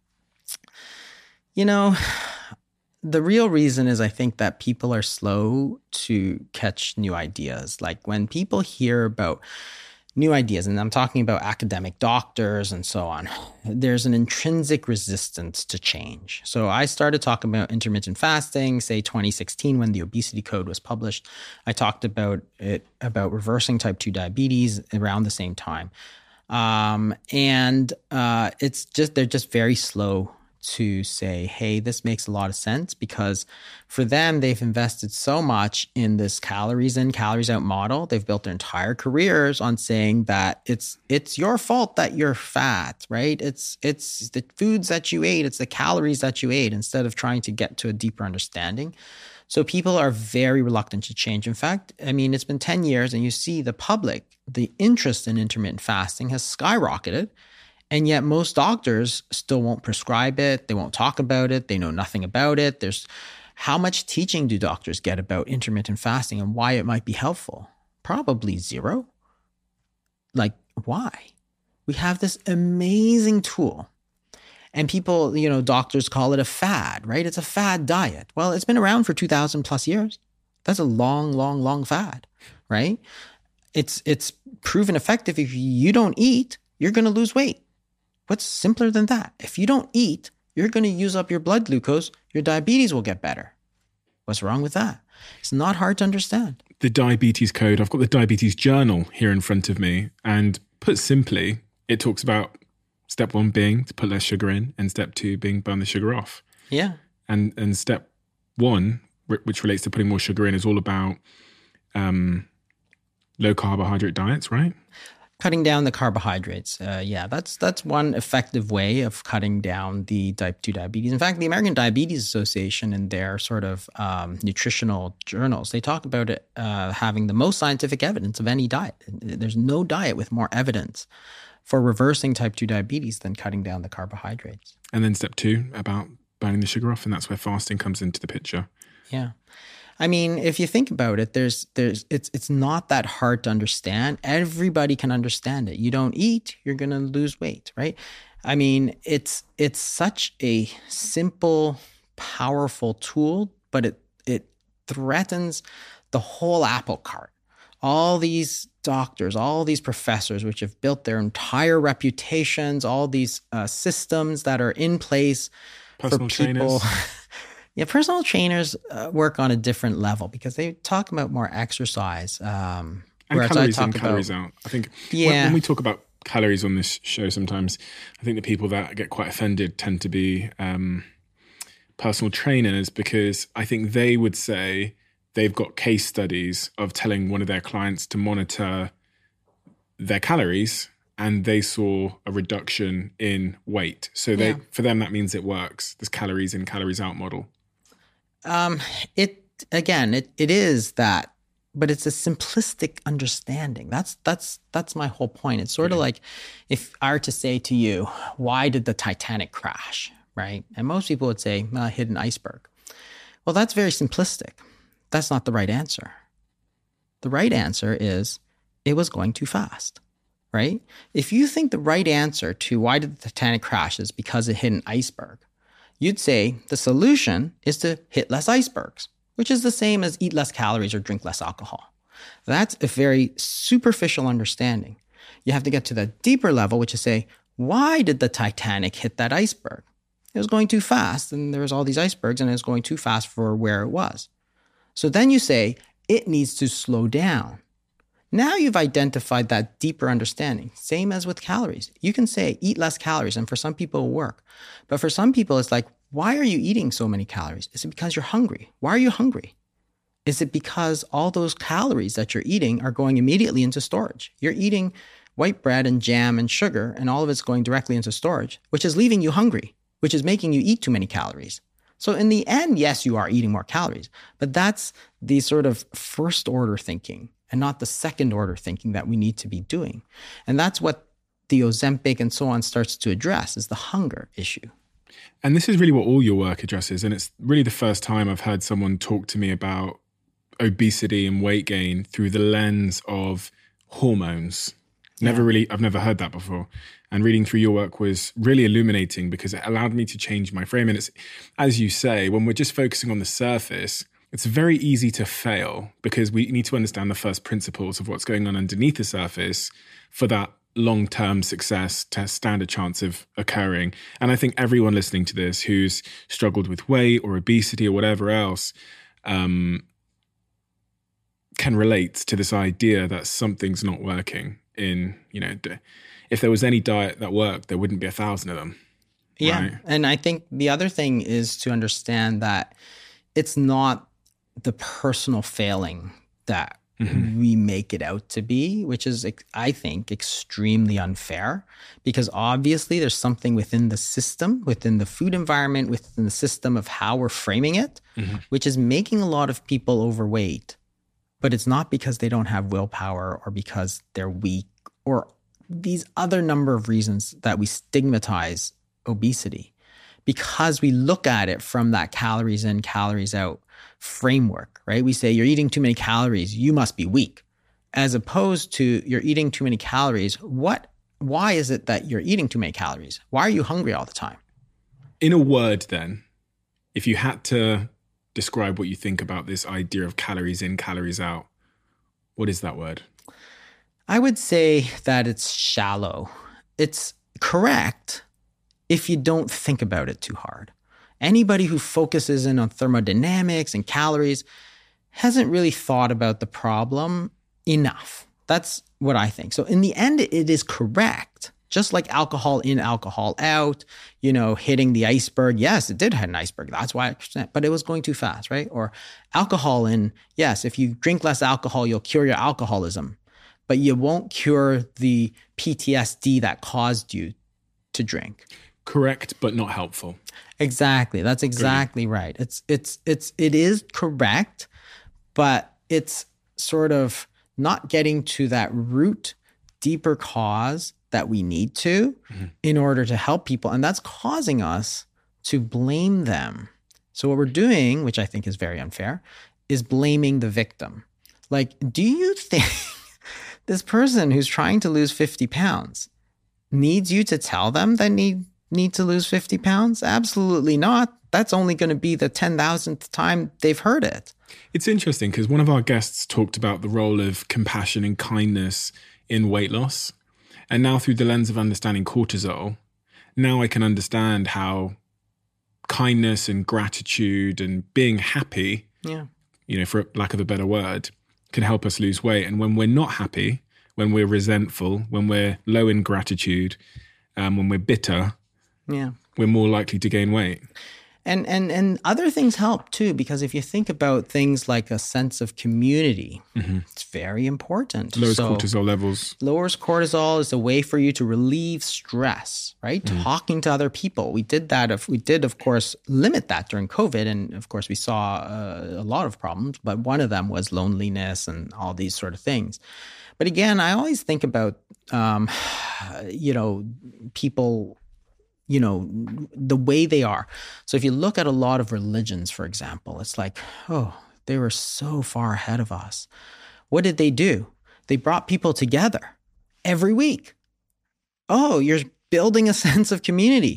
You know, the real reason is I think that people are slow to catch new ideas. Like when people hear about new ideas, and I'm talking about academic doctors and so on, there's an intrinsic resistance to change. So I started talking about intermittent fasting, say twenty sixteen, when the obesity code was published. I talked about it, about reversing type two diabetes around the same time. Um, and uh, it's just, they're just very slow to say, hey, this makes a lot of sense, because for them, they've invested so much in this calories in, calories out model. They've built their entire careers on saying that it's it's your fault that you're fat, right? It's it's the foods that you ate, it's the calories that you ate, instead of trying to get to a deeper understanding. So people are very reluctant to change. In fact, I mean, it's been ten years, and you see the public, the interest in intermittent fasting has skyrocketed. And yet most doctors still won't prescribe it. They won't talk about it. They know nothing about it. There's how much teaching do doctors get about intermittent fasting and why it might be helpful? Probably zero. Like, why? We have this amazing tool. And people, you know, doctors call it a fad, right? It's a fad diet. Well, it's been around for two thousand plus years. That's a long, long, long fad, right? It's it's proven effective. If you don't eat, you're going to lose weight. What's simpler than that? If you don't eat, you're going to use up your blood glucose. Your diabetes will get better. What's wrong with that? It's not hard to understand. The diabetes code, I've got the diabetes journal here in front of me. And put simply, it talks about step one being to put less sugar in and step two being burn the sugar off. Yeah. And and step one, which relates to putting more sugar in, is all about um, low carbohydrate diets, right? Cutting down the carbohydrates. Uh, yeah, that's that's one effective way of cutting down the type two diabetes. In fact, the American Diabetes Association in their sort of um, nutritional journals, they talk about it uh, having the most scientific evidence of any diet. There's no diet with more evidence for reversing type two diabetes than cutting down the carbohydrates. And then step two, about burning the sugar off, and that's where fasting comes into the picture. Yeah. I mean, if you think about it, there's there's it's it's not that hard to understand. Everybody can understand it. You don't eat, you're going to lose weight, right? I mean, it's it's such a simple, powerful tool, but it it threatens the whole apple cart. All these doctors, all these professors, which have built their entire reputations, all these uh, systems that are in place Personal for people. trainers. Yeah, personal trainers uh, work on a different level because they talk about more exercise. Um, and calories I in, talk calories about, out. I think yeah. when, when we talk about calories on this show sometimes, I think the people that get quite offended tend to be um, personal trainers, because I think they would say they've got case studies of telling one of their clients to monitor their calories and they saw a reduction in weight. So they, yeah. for them, that means it works. This calories in, calories out model. Um, it, again, it, it is that, but it's a simplistic understanding. That's, that's, that's my whole point. It's sort of like if I were to say to you, why did the Titanic crash, right? And most people would say, well, it hit an iceberg. Well, that's very simplistic. That's not the right answer. The right answer is it was going too fast, right? If you think the right answer to why did the Titanic crash is because it hit an iceberg, you'd say the solution is to hit less icebergs, which is the same as eat less calories or drink less alcohol. That's a very superficial understanding. You have to get to the deeper level, which is say, why did the Titanic hit that iceberg? It was going too fast, and there was all these icebergs, and it was going too fast for where it was. So then you say, it needs to slow down. Now you've identified that deeper understanding. Same as with calories. You can say, eat less calories, and for some people it will work. But for some people, it's like, why are you eating so many calories? Is it because you're hungry? Why are you hungry? Is it because all those calories that you're eating are going immediately into storage? You're eating white bread and jam and sugar, and all of it's going directly into storage, which is leaving you hungry, which is making you eat too many calories. So in the end, yes, you are eating more calories, but that's the sort of first order thinking and not the second order thinking that we need to be doing. And that's what the Ozempic and so on starts to address, is the hunger issue. And this is really what all your work addresses. And it's really the first time I've heard someone talk to me about obesity and weight gain through the lens of hormones. Never yeah. really, I've never heard that before. And reading through your work was really illuminating because it allowed me to change my frame. And it's, as you say, when we're just focusing on the surface, it's very easy to fail because we need to understand the first principles of what's going on underneath the surface for that long-term success to stand a chance of occurring. And I think everyone listening to this who's struggled with weight or obesity or whatever else um, can relate to this idea that something's not working in, you know, if there was any diet that worked, there wouldn't be a thousand of them. Yeah. Right? And I think the other thing is to understand that it's not the personal failing that mm-hmm. we make it out to be, which is, I think, extremely unfair, because obviously there's something within the system, within the food environment, within the system of how we're framing it, mm-hmm. which is making a lot of people overweight. But it's not because they don't have willpower or because they're weak or these other number of reasons that we stigmatize obesity, because we look at it from that calories in, calories out framework, right? We say you're eating too many calories, you must be weak, as opposed to you're eating too many calories. What, why is it that you're eating too many calories? Why are you hungry all the time? In a word, then, if you had to describe what you think about this idea of calories in, calories out, what is that word? I would say that it's shallow. It's correct if you don't think about it too hard. Anybody who focuses in on thermodynamics and calories hasn't really thought about the problem enough. That's what I think. So in the end, it is correct. Just like alcohol in, alcohol out, you know, hitting the iceberg. Yes, it did hit an iceberg. That's why, but it was going too fast, right? Or alcohol in, yes, if you drink less alcohol, you'll cure your alcoholism, but you won't cure the P T S D that caused you to drink. Correct, but not helpful. Exactly. That's exactly Agreed. Right. It's, it's, it's, it is correct, but it's sort of not getting to that root, deeper cause that we need to mm-hmm. in order to help people. And that's causing us to blame them. So what we're doing, which I think is very unfair, is blaming the victim. Like, do you think this person who's trying to lose fifty pounds needs you to tell them they need, need to lose fifty pounds? Absolutely not. That's only going to be the ten thousandth time they've heard it. It's interesting because one of our guests talked about the role of compassion and kindness in weight loss. And now through the lens of understanding cortisol, now I can understand how kindness and gratitude and being happy, yeah, you know, for lack of a better word, can help us lose weight. And when we're not happy, when we're resentful, when we're low in gratitude, um, when we're bitter, yeah, we're more likely to gain weight. And and and other things help too, because if you think about things like a sense of community, mm-hmm. it's very important. Lowers so, cortisol levels. Lowers cortisol is a way for you to relieve stress, right? Mm-hmm. Talking to other people. We did that. If we did, of course, limit that during COVID, and of course, we saw uh, a lot of problems. But one of them was loneliness and all these sort of things. But again, I always think about, um, you know, people. You know, the way they are. So if you look at a lot of religions, for example, it's like, oh, they were so far ahead of us. What did they do? They brought people together every week. Oh, you're building a sense of community.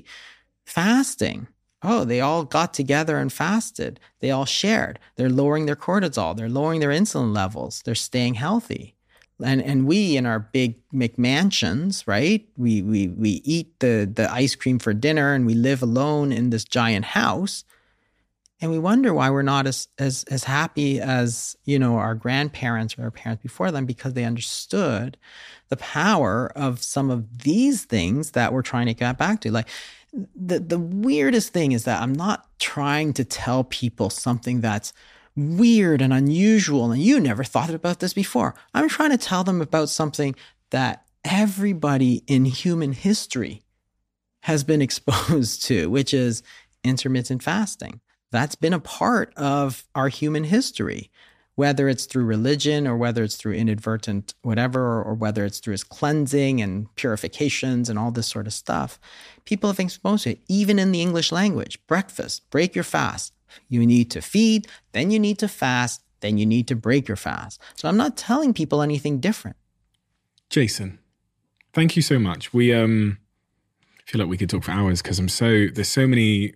Fasting. Oh, they all got together and fasted. They all shared. They're lowering their cortisol. They're lowering their insulin levels. They're staying healthy. And and we in our big McMansions, right? We we we eat the the ice cream for dinner and we live alone in this giant house. And we wonder why we're not as as as happy as, you know, our grandparents or our parents before them, because they understood the power of some of these things that we're trying to get back to. Like the the weirdest thing is that I'm not trying to tell people something that's weird and unusual, and you never thought about this before. I'm trying to tell them about something that everybody in human history has been exposed to, which is intermittent fasting. That's been a part of our human history, whether it's through religion or whether it's through inadvertent whatever, or, or whether it's through his cleansing and purifications and all this sort of stuff. People have been exposed to it, even in the English language. Breakfast, break your fast. You need to feed, then you need to fast, then you need to break your fast. So I'm not telling people anything different. Jason, thank you so much. We um feel like we could talk for hours because I'm so, there's so many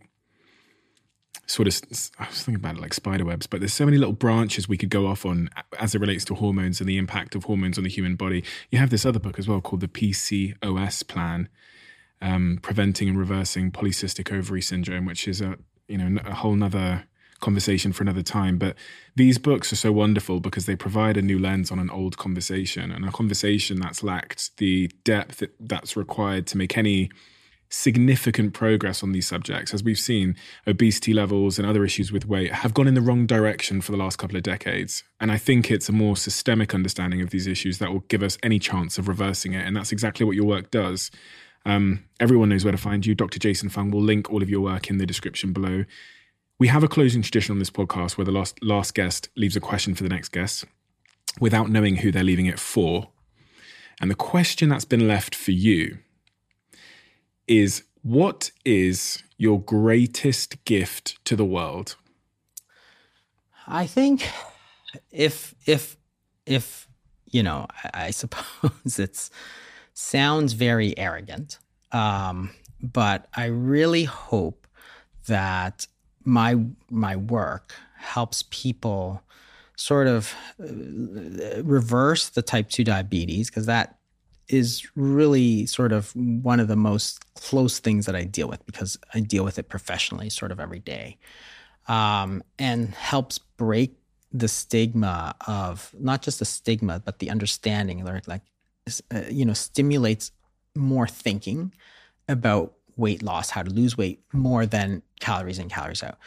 sort of, I was thinking about it like spider webs, but there's so many little branches we could go off on as it relates to hormones and the impact of hormones on the human body. You have this other book as well called the P C O S Plan, um, Preventing and Reversing Polycystic Ovary Syndrome, which is a you know, a whole nother conversation for another time. But these books are so wonderful because they provide a new lens on an old conversation, and a conversation that's lacked the depth that's required to make any significant progress on these subjects. As we've seen, obesity levels and other issues with weight have gone in the wrong direction for the last couple of decades. And I think it's a more systemic understanding of these issues that will give us any chance of reversing it. And that's exactly what your work does. Um, everyone knows where to find you. Doctor Jason Fung will link all of your work in the description below. We have a closing tradition on this podcast where the last, last guest leaves a question for the next guest without knowing who they're leaving it for. And the question that's been left for you is, what is your greatest gift to the world? I think if, if, if, you know, I, I suppose it's sounds very arrogant, um, but I really hope that my my work helps people sort of reverse the type two diabetes, because that is really sort of one of the most close things that I deal with, because I deal with it professionally sort of every day, um, and helps break the stigma of, not just the stigma, but the understanding, like, like uh, you know, stimulates more thinking about weight loss, how to lose weight, more than calories in, calories out.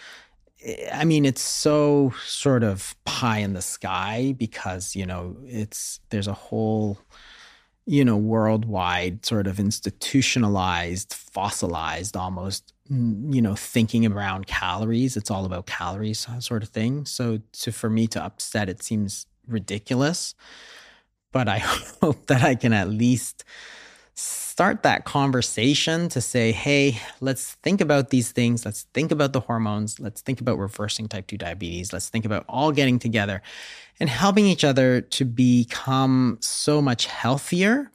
I mean, it's so sort of pie in the sky because, you know, it's, there's a whole, you know, worldwide sort of institutionalized, fossilized almost, you know, thinking around calories. It's all about calories sort of thing. So to, for me to upset, it seems ridiculous, but I hope that I can at least start that conversation to say, hey, let's think about these things. Let's think about the hormones. Let's think about reversing type two diabetes. Let's think about all getting together and helping each other to become so much healthier,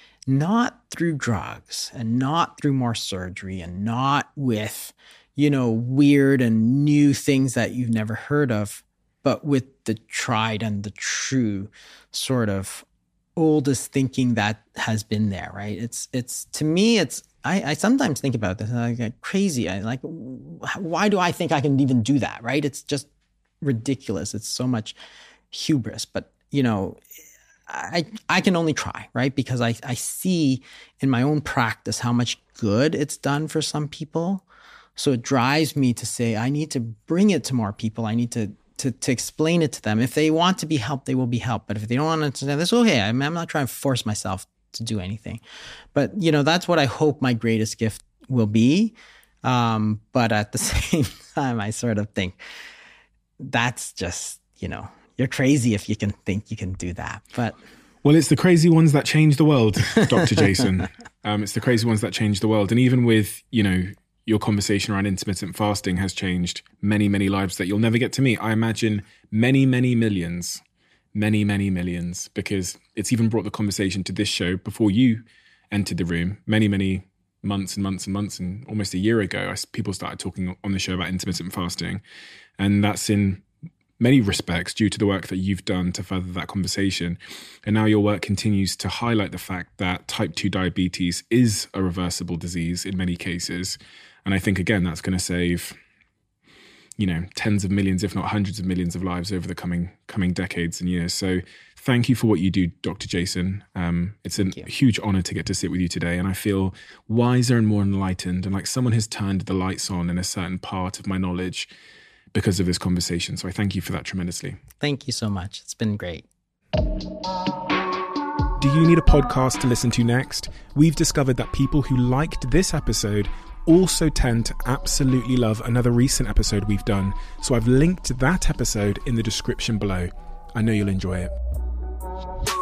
not through drugs and not through more surgery and not with, you know, weird and new things that you've never heard of, but with the tried and the true sort of oldest thinking that has been there, right? It's, it's, to me, it's, I, I sometimes think about this and I get crazy. I like, why do I think I can even do that, right? It's just ridiculous. It's so much hubris, but you know, I, I can only try, right? Because I, I see in my own practice how much good it's done for some people. So it drives me to say, I need to bring it to more people. I need to To, to explain it to them. If they want to be helped, they will be helped. But if they don't want to understand this, okay, I'm, I'm not trying to force myself to do anything. But, you know, that's what I hope my greatest gift will be. Um, but at the same time, I sort of think that's just, you know, you're crazy if you can think you can do that. But well, it's the crazy ones that change the world, Doctor Jason. Um, it's the crazy ones that change the world. And even with, you know, your conversation around intermittent fasting has changed many, many lives that you'll never get to meet. I imagine many, many millions, many, many millions, because it's even brought the conversation to this show before you entered the room many, many months and months and months. And almost a year ago, I, people started talking on the show about intermittent fasting. And that's in many respects due to the work that you've done to further that conversation. And now your work continues to highlight the fact that type two diabetes is a reversible disease in many cases. And I think, again, that's going to save, you know, tens of millions, if not hundreds of millions of lives over the coming coming decades and years. So thank you for what you do, Doctor Jason. Um, it's a huge honor to get to sit with you today. And I feel wiser and more enlightened, and like someone has turned the lights on in a certain part of my knowledge because of this conversation. So I thank you for that tremendously. Thank you so much. It's been great. Do you need a podcast to listen to next? We've discovered that people who liked this episode also tend to absolutely love another recent episode we've done. So I've linked that episode in the description below. I know you'll enjoy it.